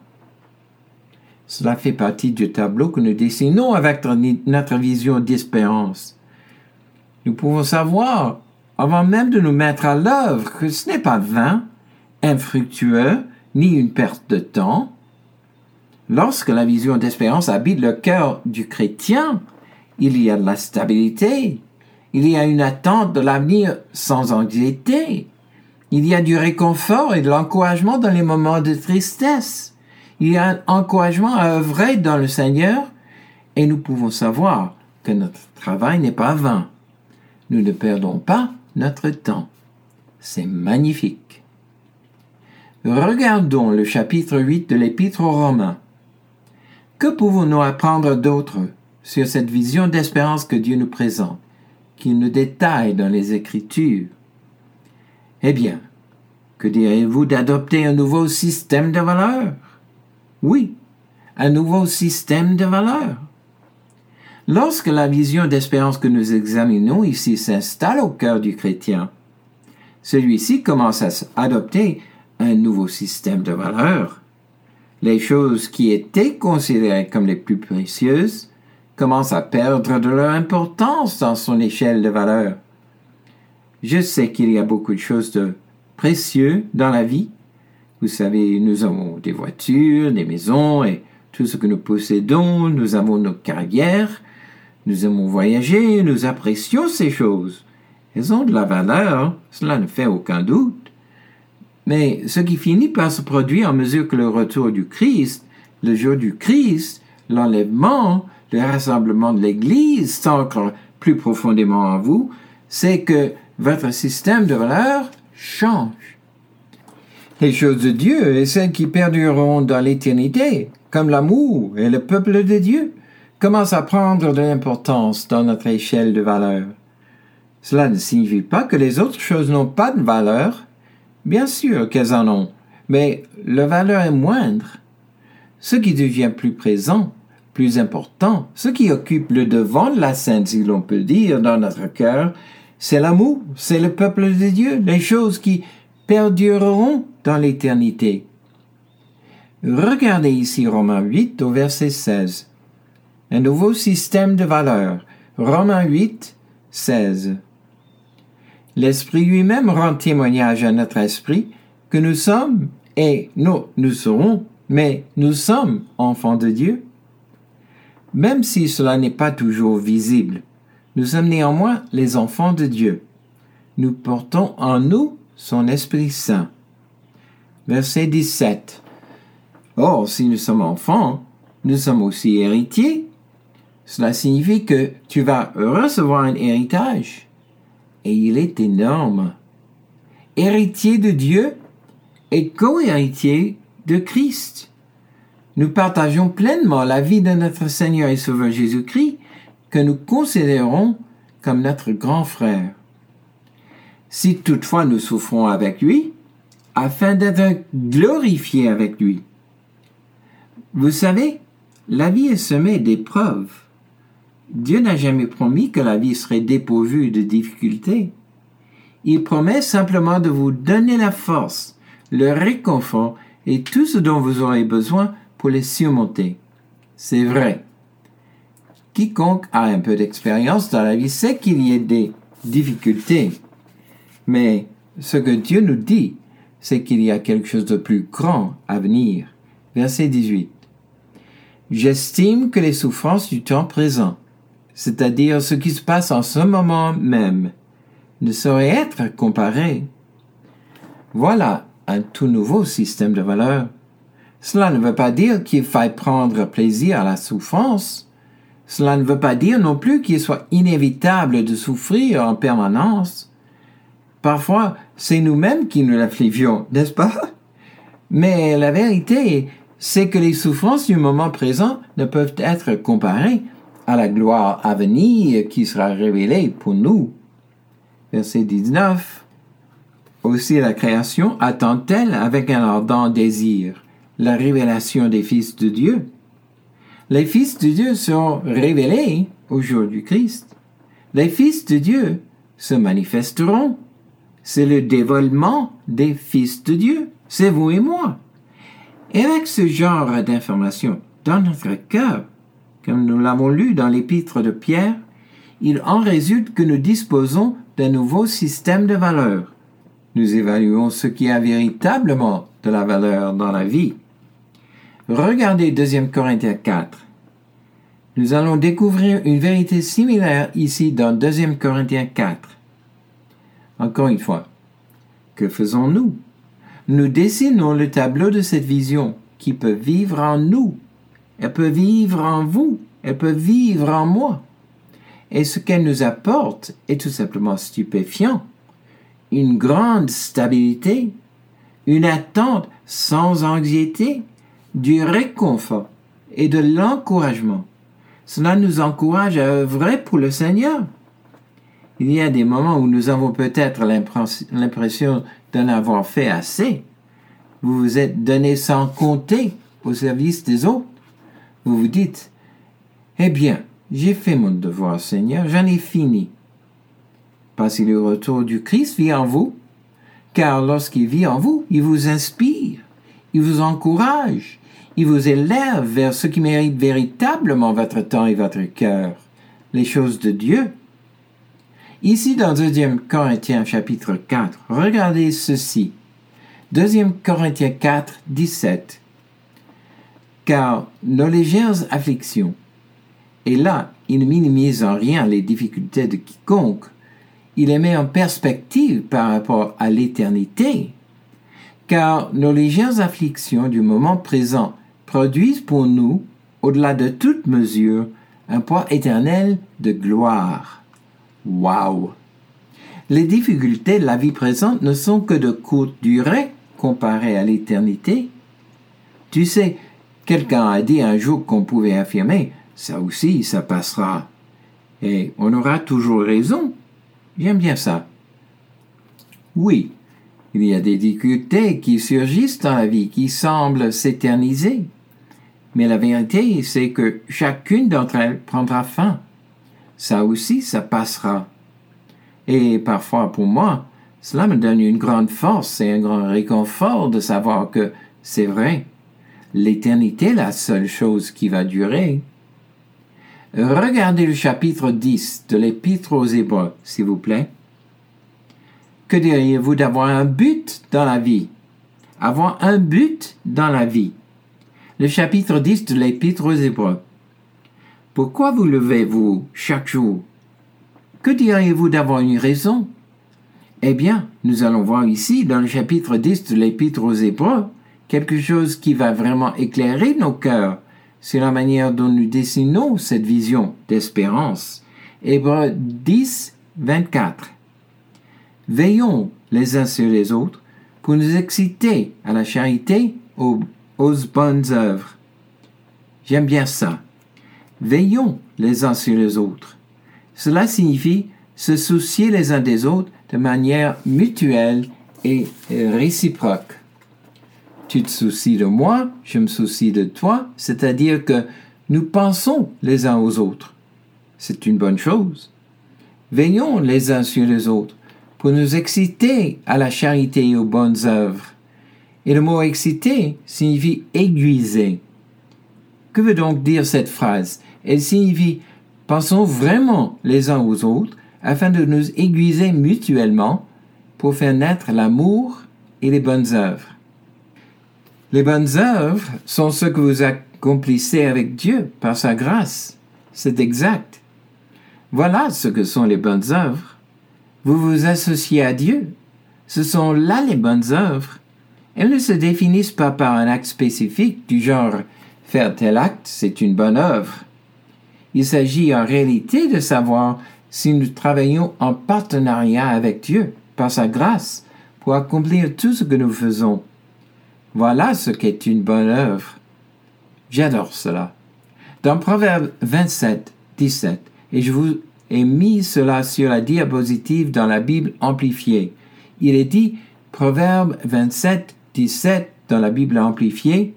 Cela fait partie du tableau que nous dessinons avec notre vision d'espérance. Nous pouvons savoir, avant même de nous mettre à l'œuvre, que ce n'est pas vain, infructueux, ni une perte de temps. Lorsque la vision d'espérance habite le cœur du chrétien, il y a de la stabilité, il y a une attente de l'avenir sans anxiété, il y a du réconfort et de l'encouragement dans les moments de tristesse. Il y a un encouragement à œuvrer dans le Seigneur et nous pouvons savoir que notre travail n'est pas vain. Nous ne perdons pas notre temps. C'est magnifique. Regardons le chapitre 8 de l'Épître aux Romains. Que pouvons-nous apprendre d'autre sur cette vision d'espérance que Dieu nous présente, qu'il nous détaille dans les Écritures? Eh bien, que direz-vous d'adopter un nouveau système de valeurs? Oui, un nouveau système de valeurs. Lorsque la vision d'espérance que nous examinons ici s'installe au cœur du chrétien, celui-ci commence à adopter un nouveau système de valeurs. Les choses qui étaient considérées comme les plus précieuses commencent à perdre de leur importance dans son échelle de valeurs. Je sais qu'il y a beaucoup de choses de précieuses dans la vie. Vous savez, nous avons des voitures, des maisons et tout ce que nous possédons. Nous avons nos carrières. Nous aimons voyager. Nous apprécions ces choses. Elles ont de la valeur. Cela ne fait aucun doute. Mais ce qui finit par se produire en mesure que le retour du Christ, le jour du Christ, l'enlèvement, le rassemblement de l'Église s'ancre plus profondément en vous, c'est que votre système de valeurs change. Les choses de Dieu et celles qui perdureront dans l'éternité, comme l'amour et le peuple de Dieu, commencent à prendre de l'importance dans notre échelle de valeurs. Cela ne signifie pas que les autres choses n'ont pas de valeur. Bien sûr qu'elles en ont, mais leur valeur est moindre. Ce qui devient plus présent, plus important, ce qui occupe le devant de la scène, si l'on peut dire, dans notre cœur, c'est l'amour, c'est le peuple de Dieu, les choses qui perdureront dans l'éternité. Regardez ici Romains 8 au verset 16. Un nouveau système de valeurs. Romains 8, 16. L'Esprit lui-même rend témoignage à notre esprit que nous sommes, et nous serons, mais nous sommes enfants de Dieu. Même si cela n'est pas toujours visible, nous sommes néanmoins les enfants de Dieu. Nous portons en nous son Esprit Saint. Verset 17. Or, si nous sommes enfants, nous sommes aussi héritiers. Cela signifie que tu vas recevoir un héritage. Et il est énorme. Héritier de Dieu et co-héritier de Christ. Nous partageons pleinement la vie de notre Seigneur et Sauveur Jésus-Christ que nous considérons comme notre grand frère. Si toutefois nous souffrons avec lui, afin d'être glorifiés avec lui. Vous savez, la vie est semée d'épreuves. Dieu n'a jamais promis que la vie serait dépourvue de difficultés. Il promet simplement de vous donner la force, le réconfort et tout ce dont vous aurez besoin pour les surmonter. C'est vrai. Quiconque a un peu d'expérience dans la vie sait qu'il y a des difficultés. Mais ce que Dieu nous dit, c'est qu'il y a quelque chose de plus grand à venir. Verset 18. J'estime que les souffrances du temps présent, c'est-à-dire ce qui se passe en ce moment même, ne sauraient être comparées. Voilà un tout nouveau système de valeurs. Cela ne veut pas dire qu'il faille prendre plaisir à la souffrance. Cela ne veut pas dire non plus qu'il soit inévitable de souffrir en permanence. Parfois, c'est nous-mêmes qui nous l'affligeons, n'est-ce pas? Mais la vérité, c'est que les souffrances du moment présent ne peuvent être comparées à la gloire à venir qui sera révélée pour nous. Verset 19. Aussi la création attend-elle avec un ardent désir la révélation des fils de Dieu. Les fils de Dieu seront révélés au jour du Christ. Les fils de Dieu se manifesteront. C'est le dévoilement des fils de Dieu. C'est vous et moi. Et avec ce genre d'informations dans notre cœur, comme nous l'avons lu dans l'épître de Pierre, il en résulte que nous disposons d'un nouveau système de valeurs. Nous évaluons ce qui a véritablement de la valeur dans la vie. Regardez 2 Corinthiens 4. Nous allons découvrir une vérité similaire ici dans 2 Corinthiens 4. Encore une fois, que faisons-nous? Nous dessinons le tableau de cette vision qui peut vivre en nous. Elle peut vivre en vous. Elle peut vivre en moi. Et ce qu'elle nous apporte est tout simplement stupéfiant. Une grande stabilité, une attente sans anxiété, du réconfort et de l'encouragement. Cela nous encourage à œuvrer pour le Seigneur. Il y a des moments où nous avons peut-être l'impression d'en avoir fait assez. Vous vous êtes donné sans compter au service des autres. Vous vous dites, eh bien, j'ai fait mon devoir, Seigneur, j'en ai fini. Parce que le retour du Christ vit en vous, car lorsqu'il vit en vous, il vous inspire, il vous encourage, il vous élève vers ce qui mérite véritablement votre temps et votre cœur, les choses de Dieu. Ici, dans 2 Corinthiens chapitre 4, regardez ceci. 2 Corinthiens 4, 17. Car nos légères afflictions, et là, il ne minimise en rien les difficultés de quiconque, il les met en perspective par rapport à l'éternité, car nos légères afflictions du moment présent produisent pour nous, au-delà de toute mesure, un poids éternel de gloire. Wow! Les difficultés de la vie présente ne sont que de courte durée comparées à l'éternité. Tu sais, quelqu'un a dit un jour qu'on pouvait affirmer « ça aussi, ça passera ». Et on aura toujours raison. J'aime bien ça. Oui, il y a des difficultés qui surgissent dans la vie, qui semblent s'éterniser. Mais la vérité, c'est que chacune d'entre elles prendra fin. Ça aussi, ça passera. Et parfois, pour moi, cela me donne une grande force et un grand réconfort de savoir que c'est vrai. L'éternité est la seule chose qui va durer. Regardez le chapitre 10 de l'Épître aux Hébreux, s'il vous plaît. Que diriez-vous d'avoir un but dans la vie? Avoir un but dans la vie. Le chapitre 10 de l'Épître aux Hébreux. Pourquoi vous levez-vous chaque jour? Que diriez-vous d'avoir une raison? Eh bien, nous allons voir ici, dans le chapitre 10 de l'Épître aux Hébreux, quelque chose qui va vraiment éclairer nos cœurs. C'est la manière dont nous dessinons cette vision d'espérance. Hébreux 10, 24. Veillons les uns sur les autres pour nous exciter à la charité, aux bonnes œuvres. J'aime bien ça. Veillons les uns sur les autres. Cela signifie se soucier les uns des autres de manière mutuelle et réciproque. Tu te soucies de moi, je me soucie de toi, c'est-à-dire que nous pensons les uns aux autres. C'est une bonne chose. Veillons les uns sur les autres pour nous exciter à la charité et aux bonnes œuvres. Et le mot exciter signifie aiguiser. Que veut donc dire cette phrase? Elle signifie pensons vraiment les uns aux autres afin de nous aiguiser mutuellement pour faire naître l'amour et les bonnes œuvres. Les bonnes œuvres sont ce que vous accomplissez avec Dieu par sa grâce. C'est exact. Voilà ce que sont les bonnes œuvres. Vous vous associez à Dieu. Ce sont là les bonnes œuvres. Elles ne se définissent pas par un acte spécifique du genre « faire tel acte, c'est une bonne œuvre ». Il s'agit en réalité de savoir si nous travaillons en partenariat avec Dieu, par sa grâce, pour accomplir tout ce que nous faisons. Voilà ce qu'est une bonne œuvre. J'adore cela. Dans Proverbe 27, 17, et je vous ai mis cela sur la diapositive dans la Bible amplifiée, il est dit, Proverbe 27, 17, dans la Bible amplifiée,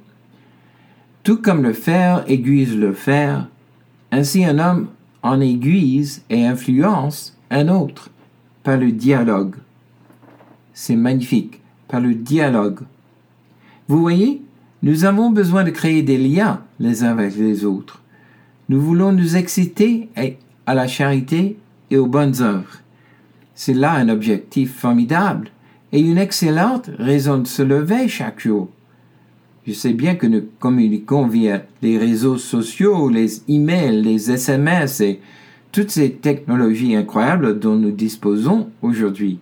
« Tout comme le fer aiguise le fer, ainsi un homme en aiguise et influence un autre par le dialogue. » C'est magnifique, par le dialogue. Vous voyez, nous avons besoin de créer des liens les uns avec les autres. Nous voulons nous exciter à la charité et aux bonnes œuvres. C'est là un objectif formidable et une excellente raison de se lever chaque jour. Je sais bien que nous communiquons via les réseaux sociaux, les emails, les SMS et toutes ces technologies incroyables dont nous disposons aujourd'hui.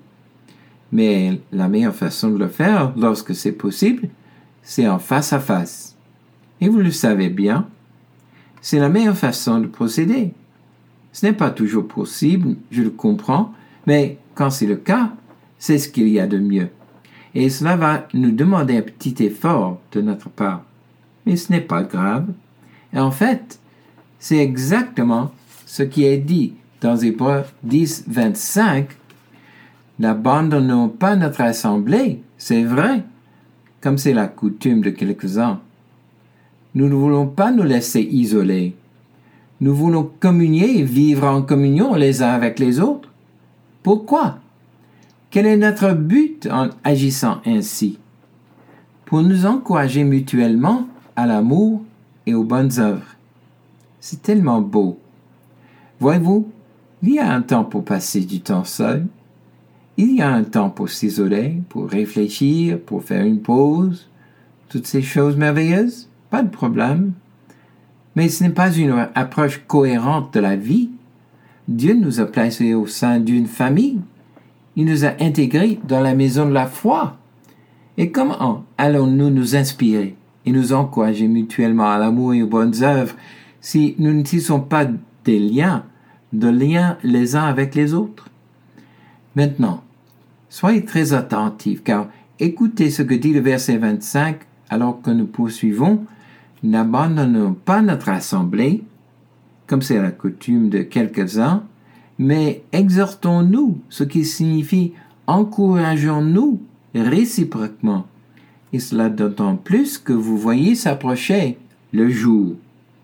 Mais la meilleure façon de le faire, lorsque c'est possible, c'est en face à face. Et vous le savez bien, c'est la meilleure façon de procéder. Ce n'est pas toujours possible, je le comprends, mais quand c'est le cas, c'est ce qu'il y a de mieux. Et cela va nous demander un petit effort de notre part. Mais ce n'est pas grave. Et en fait, c'est exactement ce qui est dit dans Hébreux 10, 25. N'abandonnons pas notre assemblée, c'est vrai, comme c'est la coutume de quelques-uns. Nous ne voulons pas nous laisser isoler. Nous voulons communier et vivre en communion les uns avec les autres. Pourquoi? Quel est notre but en agissant ainsi? Pour nous encourager mutuellement à l'amour et aux bonnes œuvres. C'est tellement beau. Voyez-vous, il y a un temps pour passer du temps seul. Il y a un temps pour s'isoler, pour réfléchir, pour faire une pause. Toutes ces choses merveilleuses, pas de problème. Mais ce n'est pas une approche cohérente de la vie. Dieu nous a placés au sein d'une famille. Il nous a intégrés dans la maison de la foi. Et comment allons-nous nous inspirer et nous encourager mutuellement à l'amour et aux bonnes œuvres si nous ne tissons pas des liens, de liens les uns avec les autres? Maintenant, soyez très attentifs, car écoutez ce que dit le verset 25, alors que nous poursuivons. N'abandonnons pas notre assemblée, comme c'est la coutume de quelques-uns, mais exhortons-nous, ce qui signifie encourageons-nous réciproquement, et cela d'autant plus que vous voyez s'approcher le jour.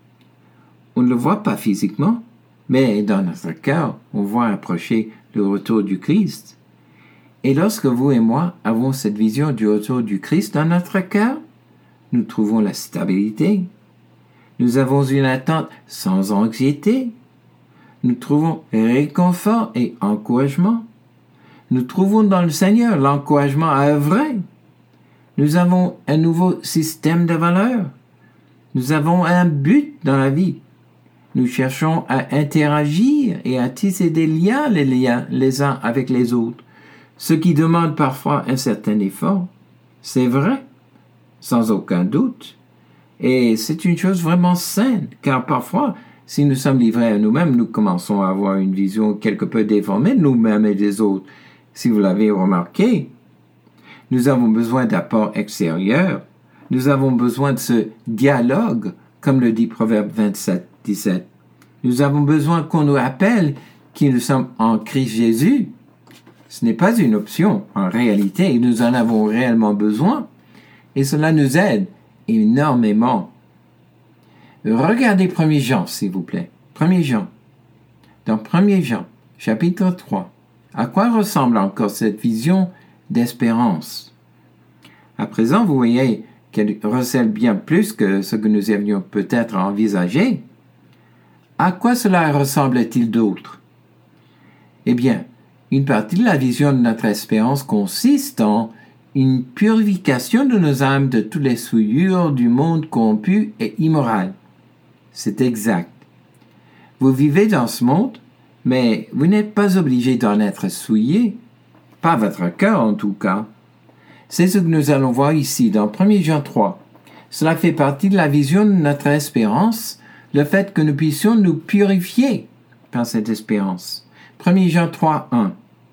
On ne le voit pas physiquement, mais dans notre cœur, on voit approcher le retour du Christ. Et lorsque vous et moi avons cette vision du retour du Christ dans notre cœur, nous trouvons la stabilité. Nous avons une attente sans anxiété. Nous trouvons réconfort et encouragement. Nous trouvons dans le Seigneur l'encouragement à œuvrer. Nous avons un nouveau système de valeurs. Nous avons un but dans la vie. Nous cherchons à interagir et à tisser des liens les uns avec les autres, ce qui demande parfois un certain effort. C'est vrai, sans aucun doute. Et c'est une chose vraiment saine, car parfois, si nous sommes livrés à nous-mêmes, nous commençons à avoir une vision quelque peu déformée de nous-mêmes et des autres. Si vous l'avez remarqué, nous avons besoin d'apports extérieurs. Nous avons besoin de ce dialogue, comme le dit Proverbe 27, 17. Nous avons besoin qu'on nous rappelle qui nous sommes en Christ Jésus. Ce n'est pas une option. En réalité, nous en avons réellement besoin. Et cela nous aide énormément. Regardez 1 Jean, s'il vous plaît. 1 Jean. Dans 1 Jean, chapitre 3, à quoi ressemble encore cette vision d'espérance? À présent, vous voyez qu'elle recèle bien plus que ce que nous avions peut-être envisagé. À quoi cela ressemble-t-il d'autre? Eh bien, une partie de la vision de notre espérance consiste en une purification de nos âmes de toutes les souillures du monde corrompu et immoral. C'est exact. Vous vivez dans ce monde, mais vous n'êtes pas obligé d'en être souillé, pas votre cœur en tout cas. C'est ce que nous allons voir ici dans 1 Jean 3. Cela fait partie de la vision de notre espérance, le fait que nous puissions nous purifier par cette espérance. 1 Jean 3, 1.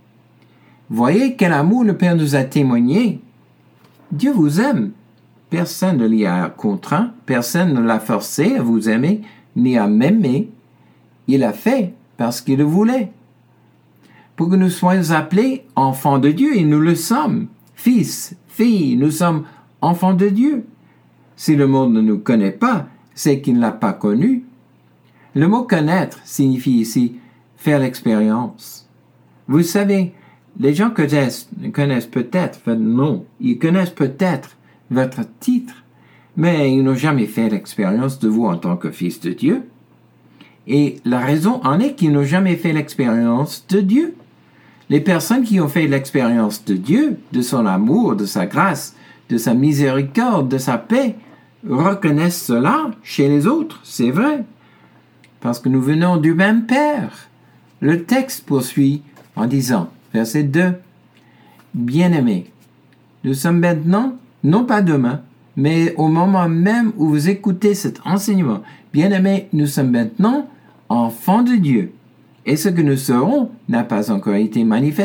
Voyez quel amour le Père nous a témoigné. Dieu vous aime. Personne ne l'y a contraint, personne ne l'a forcé à vous aimer, ni à m'aimer. Il l'a fait parce qu'il le voulait. Pour que nous soyons appelés enfants de Dieu, et nous le sommes. Fils, filles, nous sommes enfants de Dieu. Si le monde ne nous connaît pas, c'est qu'il ne l'a pas connu. Le mot connaître signifie ici faire l'expérience. Vous savez, les gens connaissent peut-être votre nom, ils connaissent peut-être votre titre, mais ils n'ont jamais fait l'expérience de vous en tant que fils de Dieu. Et la raison en est qu'ils n'ont jamais fait l'expérience de Dieu. Les personnes qui ont fait l'expérience de Dieu, de son amour, de sa grâce, de sa miséricorde, de sa paix, reconnaissent cela chez les autres, c'est vrai, parce que nous venons du même Père. Le texte poursuit en disant, verset 2, « Bien-aimés, nous sommes maintenant, non pas demain, mais au moment même où vous écoutez cet enseignement, bien-aimés, nous sommes maintenant enfants de Dieu, et ce que nous serons n'a pas encore été manifesté. »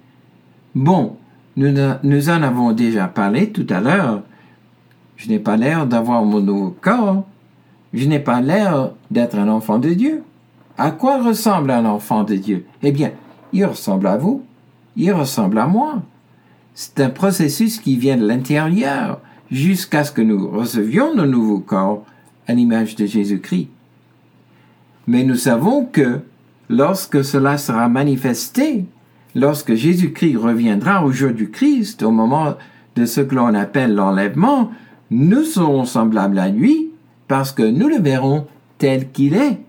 Bon, nous en avons déjà parlé tout à l'heure. Je n'ai pas l'air d'avoir mon nouveau corps. Je n'ai pas l'air d'être un enfant de Dieu. À quoi ressemble un enfant de Dieu? Eh bien, il ressemble à vous. Il ressemble à moi. C'est un processus qui vient de l'intérieur jusqu'à ce que nous recevions nos nouveaux corps à l'image de Jésus-Christ. Mais nous savons que lorsque cela sera manifesté, lorsque Jésus-Christ reviendra au jour du Christ, au moment de ce que l'on appelle l'enlèvement, nous serons semblables à lui parce que nous le verrons tel qu'il est.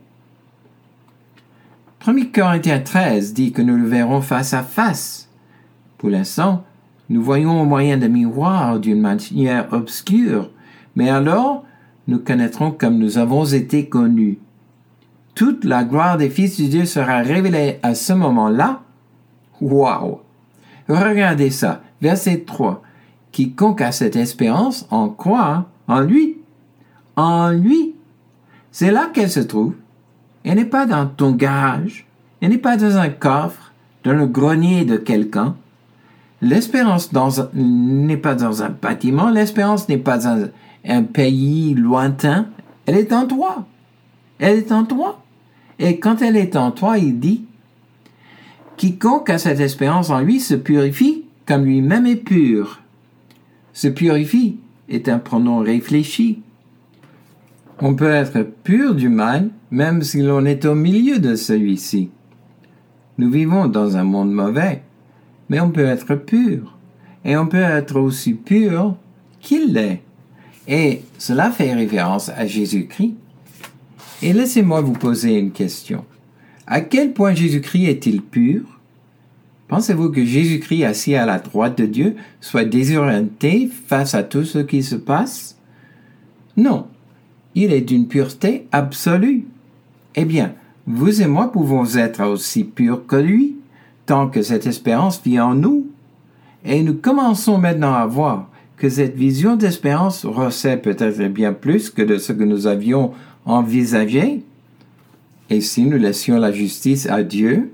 1 Corinthiens 13 dit que nous le verrons face à face. Pour l'instant, nous voyons au moyen de miroirs d'une manière obscure, mais alors nous connaîtrons comme nous avons été connus. Toute la gloire des fils de Dieu sera révélée à ce moment-là. Wow! Regardez ça, verset 3. Quiconque a cette espérance en croit en lui. En lui. C'est là qu'elle se trouve. Elle n'est pas dans ton garage. Elle n'est pas dans un coffre, dans le grenier de quelqu'un. L'espérance n'est pas dans un bâtiment. L'espérance n'est pas dans un pays lointain. Elle est en toi. Elle est en toi. Et quand elle est en toi, il dit, quiconque a cette espérance en lui se purifie comme lui-même est pur. Se purifie est un pronom réfléchi. On peut être pur du mal, même si l'on est au milieu de celui-ci. Nous vivons dans un monde mauvais, mais on peut être pur. Et on peut être aussi pur qu'il l'est. Et cela fait référence à Jésus-Christ. Et laissez-moi vous poser une question. À quel point Jésus-Christ est-il pur? Pensez-vous que Jésus-Christ, assis à la droite de Dieu, soit désorienté face à tout ce qui se passe? Non. Il est d'une pureté absolue. Eh bien, vous et moi pouvons être aussi purs que lui, tant que cette espérance vit en nous. Et nous commençons maintenant à voir que cette vision d'espérance recèle peut-être bien plus que de ce que nous avions envisagé. Et si nous laissions la justice à Dieu?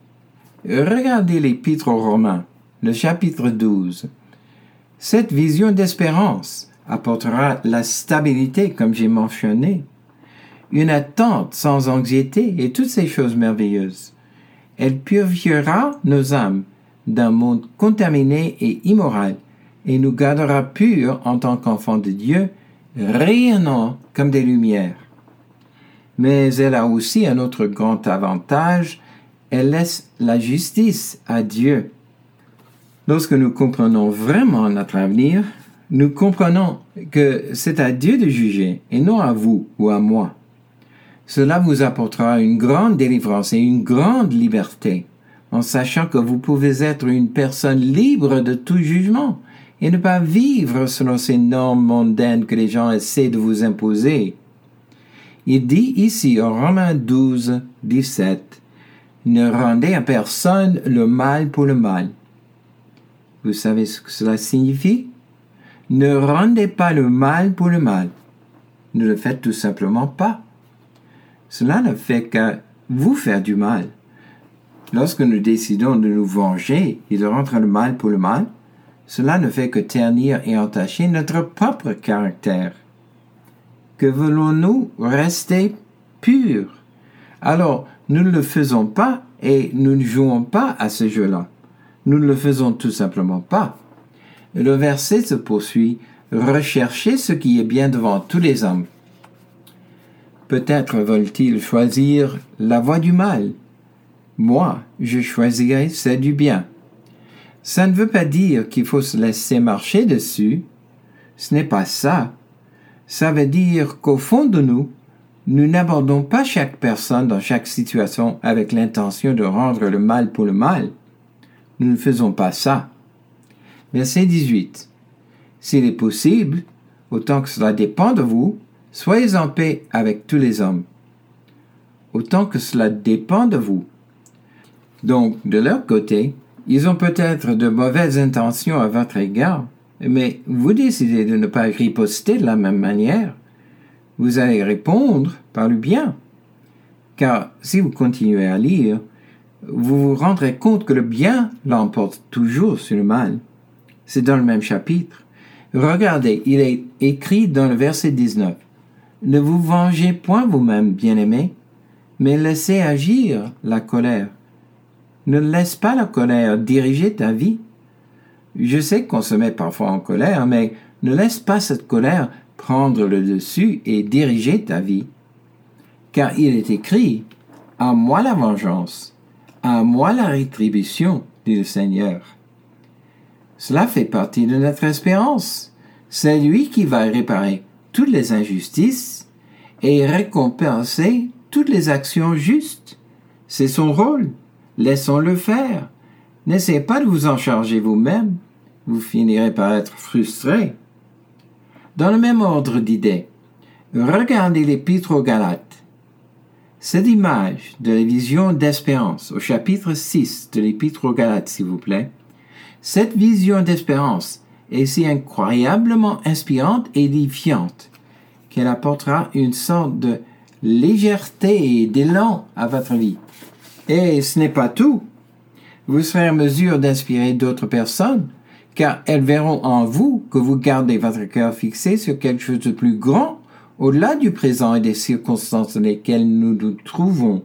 Regardez l'Épître aux Romains, le chapitre 12. Cette vision d'espérance apportera la stabilité, comme j'ai mentionné, une attente sans anxiété et toutes ces choses merveilleuses. Elle purifiera nos âmes d'un monde contaminé et immoral et nous gardera purs en tant qu'enfants de Dieu, rayonnant comme des lumières. Mais elle a aussi un autre grand avantage, elle laisse la justice à Dieu. Lorsque nous comprenons vraiment notre avenir, nous comprenons que c'est à Dieu de juger et non à vous ou à moi. Cela vous apportera une grande délivrance et une grande liberté, en sachant que vous pouvez être une personne libre de tout jugement et ne pas vivre selon ces normes mondaines que les gens essaient de vous imposer. Il dit ici en Romains 12, 17, « Ne rendez à personne le mal pour le mal. » Vous savez ce que cela signifie? Ne rendez pas le mal pour le mal. Ne le faites tout simplement pas. Cela ne fait qu'à vous faire du mal. Lorsque nous décidons de nous venger et de rendre le mal pour le mal, cela ne fait que ternir et entacher notre propre caractère. Que voulons-nous rester purs? Alors, nous ne le faisons pas et nous ne jouons pas à ce jeu-là. Nous ne le faisons tout simplement pas. Le verset se poursuit, « Recherchez ce qui est bien devant tous les hommes. » Peut-être veulent-ils choisir la voie du mal. Moi, je choisirai celle du bien. Ça ne veut pas dire qu'il faut se laisser marcher dessus. Ce n'est pas ça. Ça veut dire qu'au fond de nous, nous n'abordons pas chaque personne dans chaque situation avec l'intention de rendre le mal pour le mal. Nous ne faisons pas ça. Verset 18. S'il est possible, autant que cela dépend de vous, soyez en paix avec tous les hommes. Autant que cela dépend de vous. Donc, de leur côté, ils ont peut-être de mauvaises intentions à votre égard, mais vous décidez de ne pas riposter de la même manière. Vous allez répondre par le bien. Car si vous continuez à lire, vous vous rendrez compte que le bien l'emporte toujours sur le mal. C'est dans le même chapitre. Regardez, il est écrit dans le verset 19. « Ne vous vengez point vous-même, bien-aimés, mais laissez agir la colère. Ne laisse pas la colère diriger ta vie. Je sais qu'on se met parfois en colère, mais ne laisse pas cette colère prendre le dessus et diriger ta vie. car il est écrit, « À moi la vengeance, à moi la rétribution, dit le Seigneur. » Cela fait partie de notre espérance. C'est lui qui va réparer toutes les injustices et récompenser toutes les actions justes. C'est son rôle. Laissons-le faire. N'essayez pas de vous en charger vous-même. Vous finirez par être frustré. Dans le même ordre d'idées, regardez l'Épître aux Galates. Cette image de la vision d'espérance au chapitre 6 de l'Épître aux Galates, s'il vous plaît, cette vision d'espérance est si incroyablement inspirante et édifiante qu'elle apportera une sorte de légèreté et d'élan à votre vie. Et ce n'est pas tout. Vous serez en mesure d'inspirer d'autres personnes, car elles verront en vous que vous gardez votre cœur fixé sur quelque chose de plus grand, au-delà du présent et des circonstances dans lesquelles nous nous trouvons.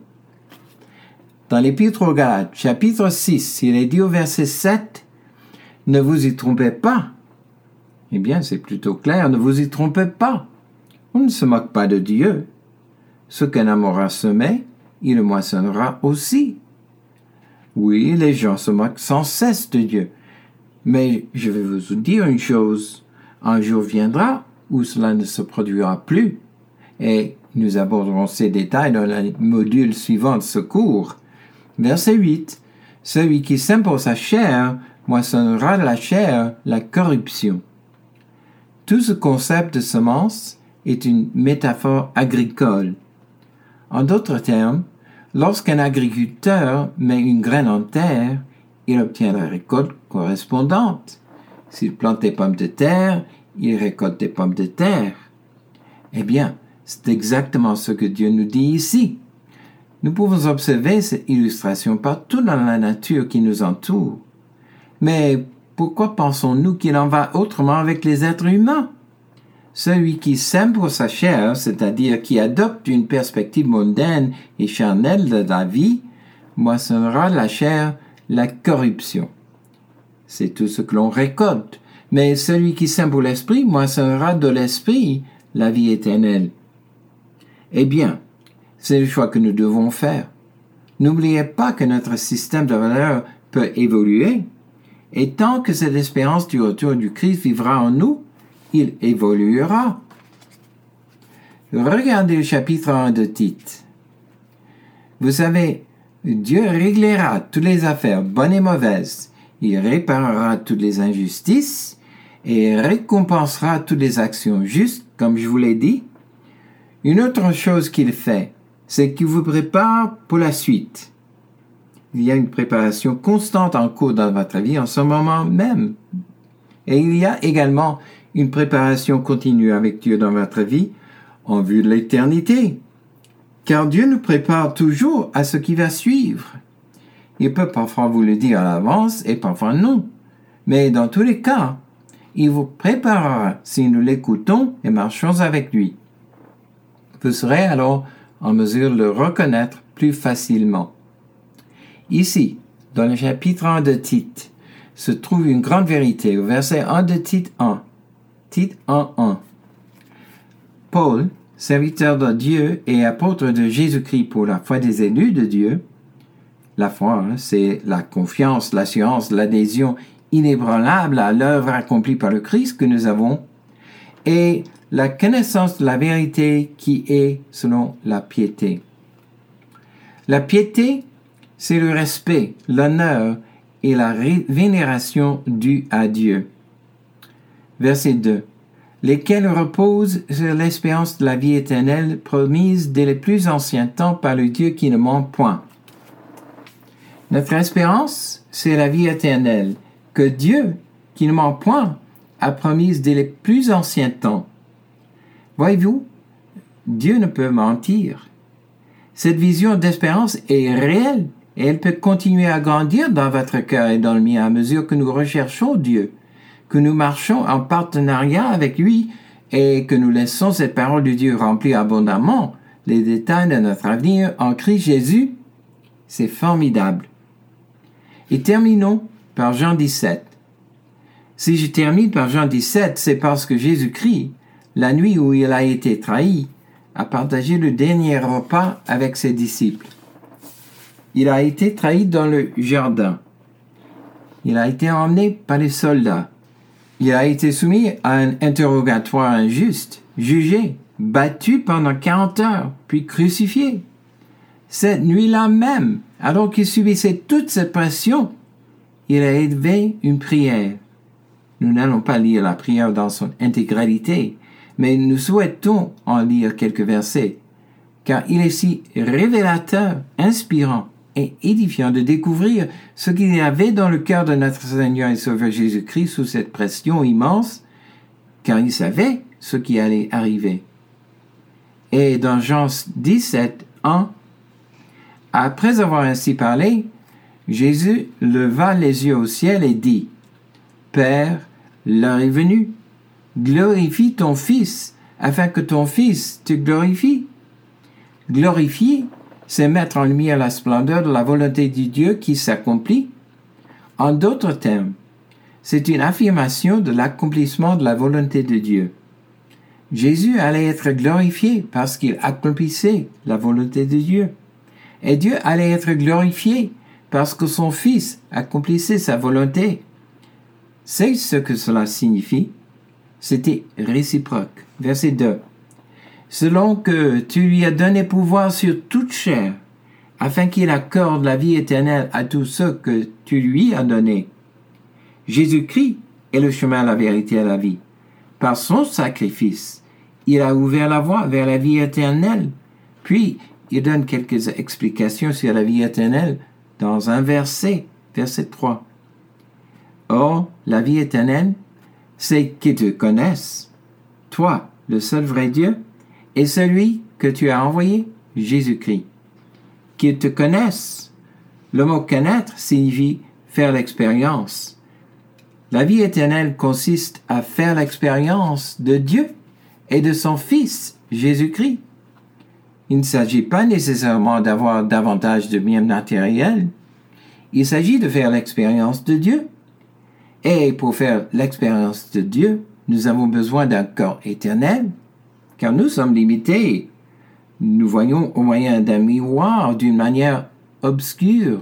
Dans l'Épître aux Galates, chapitre 6, il est dit au verset 7, « Ne vous y trompez pas. » Eh bien, c'est plutôt clair, ne vous y trompez pas. On ne se moque pas de Dieu. Ce qu'un homme aura semé, il le moissonnera aussi. Oui, les gens se moquent sans cesse de Dieu. Mais je vais vous dire une chose. Un jour viendra où cela ne se produira plus. Et nous aborderons ces détails dans le module suivant de ce cours. Verset 8. Celui qui sème pour sa chair moissonnera de la chair la corruption. Tout ce concept de semence est une métaphore agricole. En d'autres termes, lorsqu'un agriculteur met une graine en terre, il obtient la récolte correspondante. S'il plante des pommes de terre, il récolte des pommes de terre. Eh bien, c'est exactement ce que Dieu nous dit ici. Nous pouvons observer cette illustration partout dans la nature qui nous entoure. Mais pourquoi pensons-nous qu'il en va autrement avec les êtres humains? Celui qui sème pour sa chair, c'est-à-dire qui adopte une perspective mondaine et charnelle de la vie, moissonnera de la chair la corruption. C'est tout ce que l'on récolte. Mais celui qui sème pour l'esprit moissonnera de l'esprit la vie éternelle. Eh bien, c'est le choix que nous devons faire. N'oubliez pas que notre système de valeurs peut évoluer, et tant que cette espérance du retour du Christ vivra en nous, il évoluera. Regardez le chapitre 1 de Tite. Vous savez, Dieu réglera toutes les affaires, bonnes et mauvaises. Il réparera toutes les injustices et récompensera toutes les actions justes, comme je vous l'ai dit. Une autre chose qu'il fait, c'est qu'il vous prépare pour la suite. Il y a une préparation constante en cours dans votre vie en ce moment même. Et il y a également une préparation continue avec Dieu dans votre vie en vue de l'éternité. Car Dieu nous prépare toujours à ce qui va suivre. Il peut parfois vous le dire à l'avance et parfois non. Mais dans tous les cas, il vous préparera si nous l'écoutons et marchons avec lui. Vous serez alors en mesure de le reconnaître plus facilement. Ici, dans le chapitre 1 de Tite, se trouve une grande vérité au verset 1 de Tite 1. Tite 1:1. Paul, serviteur de Dieu et apôtre de Jésus-Christ pour la foi des élus de Dieu, la foi, c'est la confiance, l'assurance, l'adhésion inébranlable à l'œuvre accomplie par le Christ que nous avons, et la connaissance de la vérité qui est selon la piété. La piété, c'est le respect, l'honneur et la vénération due à Dieu. Verset 2. Lesquels reposent sur l'espérance de la vie éternelle promise dès les plus anciens temps par le Dieu qui ne ment point. Notre espérance, c'est la vie éternelle que Dieu, qui ne ment point, a promise dès les plus anciens temps. Voyez-vous, Dieu ne peut mentir. Cette vision d'espérance est réelle et elle peut continuer à grandir dans votre cœur et dans le mien à mesure que nous recherchons Dieu, que nous marchons en partenariat avec lui et que nous laissons cette parole de Dieu remplir abondamment les détails de notre avenir en Christ Jésus. C'est formidable. Et terminons par Jean 17. Si je termine par Jean 17, c'est parce que Jésus-Christ, la nuit où il a été trahi, à partager le dernier repas avec ses disciples. Il a été trahi dans le jardin. Il a été emmené par les soldats. Il a été soumis à un interrogatoire injuste, jugé, battu pendant 40 heures, puis crucifié. Cette nuit-là même, alors qu'il subissait toute cette pression, il a élevé une prière. Nous n'allons pas lire la prière dans son intégralité, mais nous souhaitons en lire quelques versets, car il est si révélateur, inspirant et édifiant de découvrir ce qu'il y avait dans le cœur de notre Seigneur et Sauveur Jésus-Christ sous cette pression immense, car il savait ce qui allait arriver. Et dans Jean 17, 1, après avoir ainsi parlé, Jésus leva les yeux au ciel et dit, « Père, l'heure est venue, glorifie ton Fils, afin que ton Fils te glorifie. » Glorifier, c'est mettre en lumière la splendeur de la volonté de Dieu qui s'accomplit. En d'autres termes, c'est une affirmation de l'accomplissement de la volonté de Dieu. Jésus allait être glorifié parce qu'il accomplissait la volonté de Dieu. Et Dieu allait être glorifié parce que son Fils accomplissait sa volonté. C'est ce que cela signifie. C'était réciproque. Verset 2. Selon que tu lui as donné pouvoir sur toute chair, afin qu'il accorde la vie éternelle à tous ceux que tu lui as donnés. Jésus-Christ est le chemin, la vérité et la vie. Par son sacrifice, il a ouvert la voie vers la vie éternelle. Puis, il donne quelques explications sur la vie éternelle dans un verset 3. Or, la vie éternelle, c'est qu'ils te connaissent, toi, le seul vrai Dieu, et celui que tu as envoyé, Jésus-Christ. Qu'ils te connaissent. Le mot connaître signifie faire l'expérience. La vie éternelle consiste à faire l'expérience de Dieu et de son Fils, Jésus-Christ. Il ne s'agit pas nécessairement d'avoir davantage de biens matériels. Il s'agit de faire l'expérience de Dieu. Et pour faire l'expérience de Dieu, nous avons besoin d'un corps éternel, car nous sommes limités. Nous voyons au moyen d'un miroir d'une manière obscure.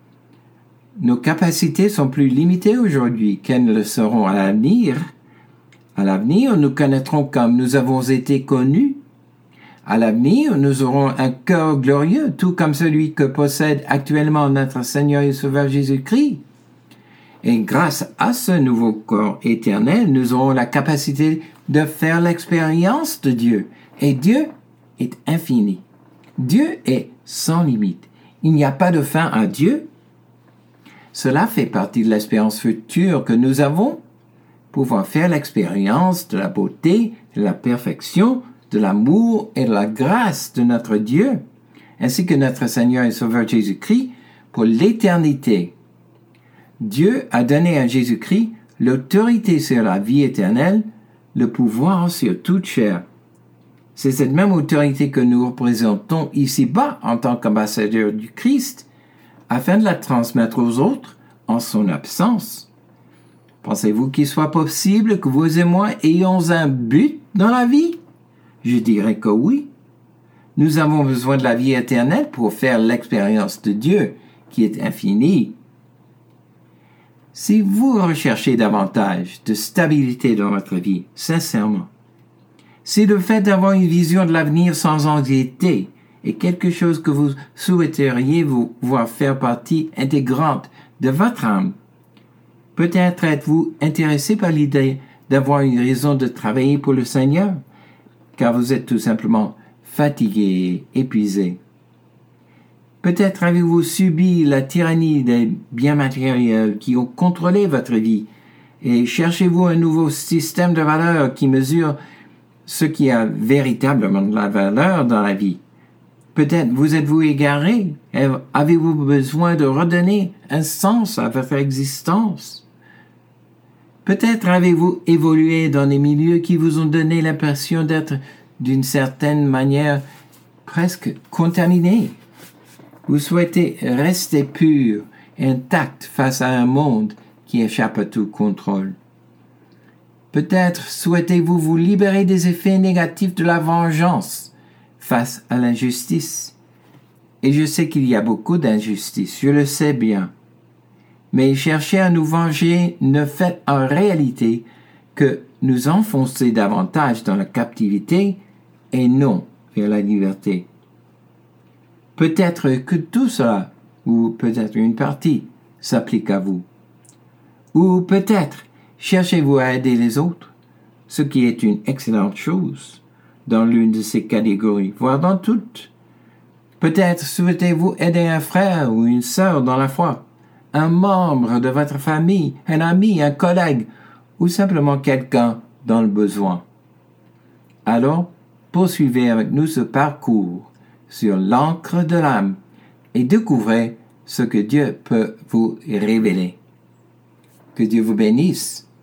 Nos capacités sont plus limitées aujourd'hui qu'elles ne le seront à l'avenir. À l'avenir, nous connaîtrons comme nous avons été connus. À l'avenir, nous aurons un cœur glorieux, tout comme celui que possède actuellement notre Seigneur et Sauveur Jésus-Christ. Et grâce à ce nouveau corps éternel, nous aurons la capacité de faire l'expérience de Dieu. Et Dieu est infini. Dieu est sans limite. Il n'y a pas de fin à Dieu. Cela fait partie de l'espérance future que nous avons, pouvoir faire l'expérience de la beauté, de la perfection, de l'amour et de la grâce de notre Dieu, ainsi que notre Seigneur et Sauveur Jésus-Christ pour l'éternité. Dieu a donné à Jésus-Christ l'autorité sur la vie éternelle, le pouvoir sur toute chair. C'est cette même autorité que nous représentons ici-bas en tant qu'ambassadeurs du Christ, afin de la transmettre aux autres en son absence. Pensez-vous qu'il soit possible que vous et moi ayons un but dans la vie? Je dirais que oui. Nous avons besoin de la vie éternelle pour faire l'expérience de Dieu, qui est infini. Si vous recherchez davantage de stabilité dans votre vie, sincèrement, si le fait d'avoir une vision de l'avenir sans anxiété est quelque chose que vous souhaiteriez vous voir faire partie intégrante de votre âme, peut-être êtes-vous intéressé par l'idée d'avoir une raison de travailler pour le Seigneur, car vous êtes tout simplement fatigué et épuisé. Peut-être avez-vous subi la tyrannie des biens matériels qui ont contrôlé votre vie et cherchez-vous un nouveau système de valeurs qui mesure ce qui a véritablement de la valeur dans la vie. Peut-être vous êtes-vous égaré et avez-vous besoin de redonner un sens à votre existence. Peut-être avez-vous évolué dans des milieux qui vous ont donné l'impression d'être d'une certaine manière presque contaminés. Vous souhaitez rester pur, intact face à un monde qui échappe à tout contrôle. Peut-être souhaitez-vous vous libérer des effets négatifs de la vengeance, face à l'injustice. Et je sais qu'il y a beaucoup d'injustice, je le sais bien. Mais chercher à nous venger ne fait en réalité que nous enfoncer davantage dans la captivité et non vers la liberté. Peut-être que tout cela, ou peut-être une partie, s'applique à vous. Ou peut-être cherchez-vous à aider les autres, ce qui est une excellente chose dans l'une de ces catégories, voire dans toutes. Peut-être souhaitez-vous aider un frère ou une sœur dans la foi, un membre de votre famille, un ami, un collègue, ou simplement quelqu'un dans le besoin. Alors, poursuivez avec nous ce parcours sur l'encre de l'âme et découvrez ce que Dieu peut vous révéler. Que Dieu vous bénisse.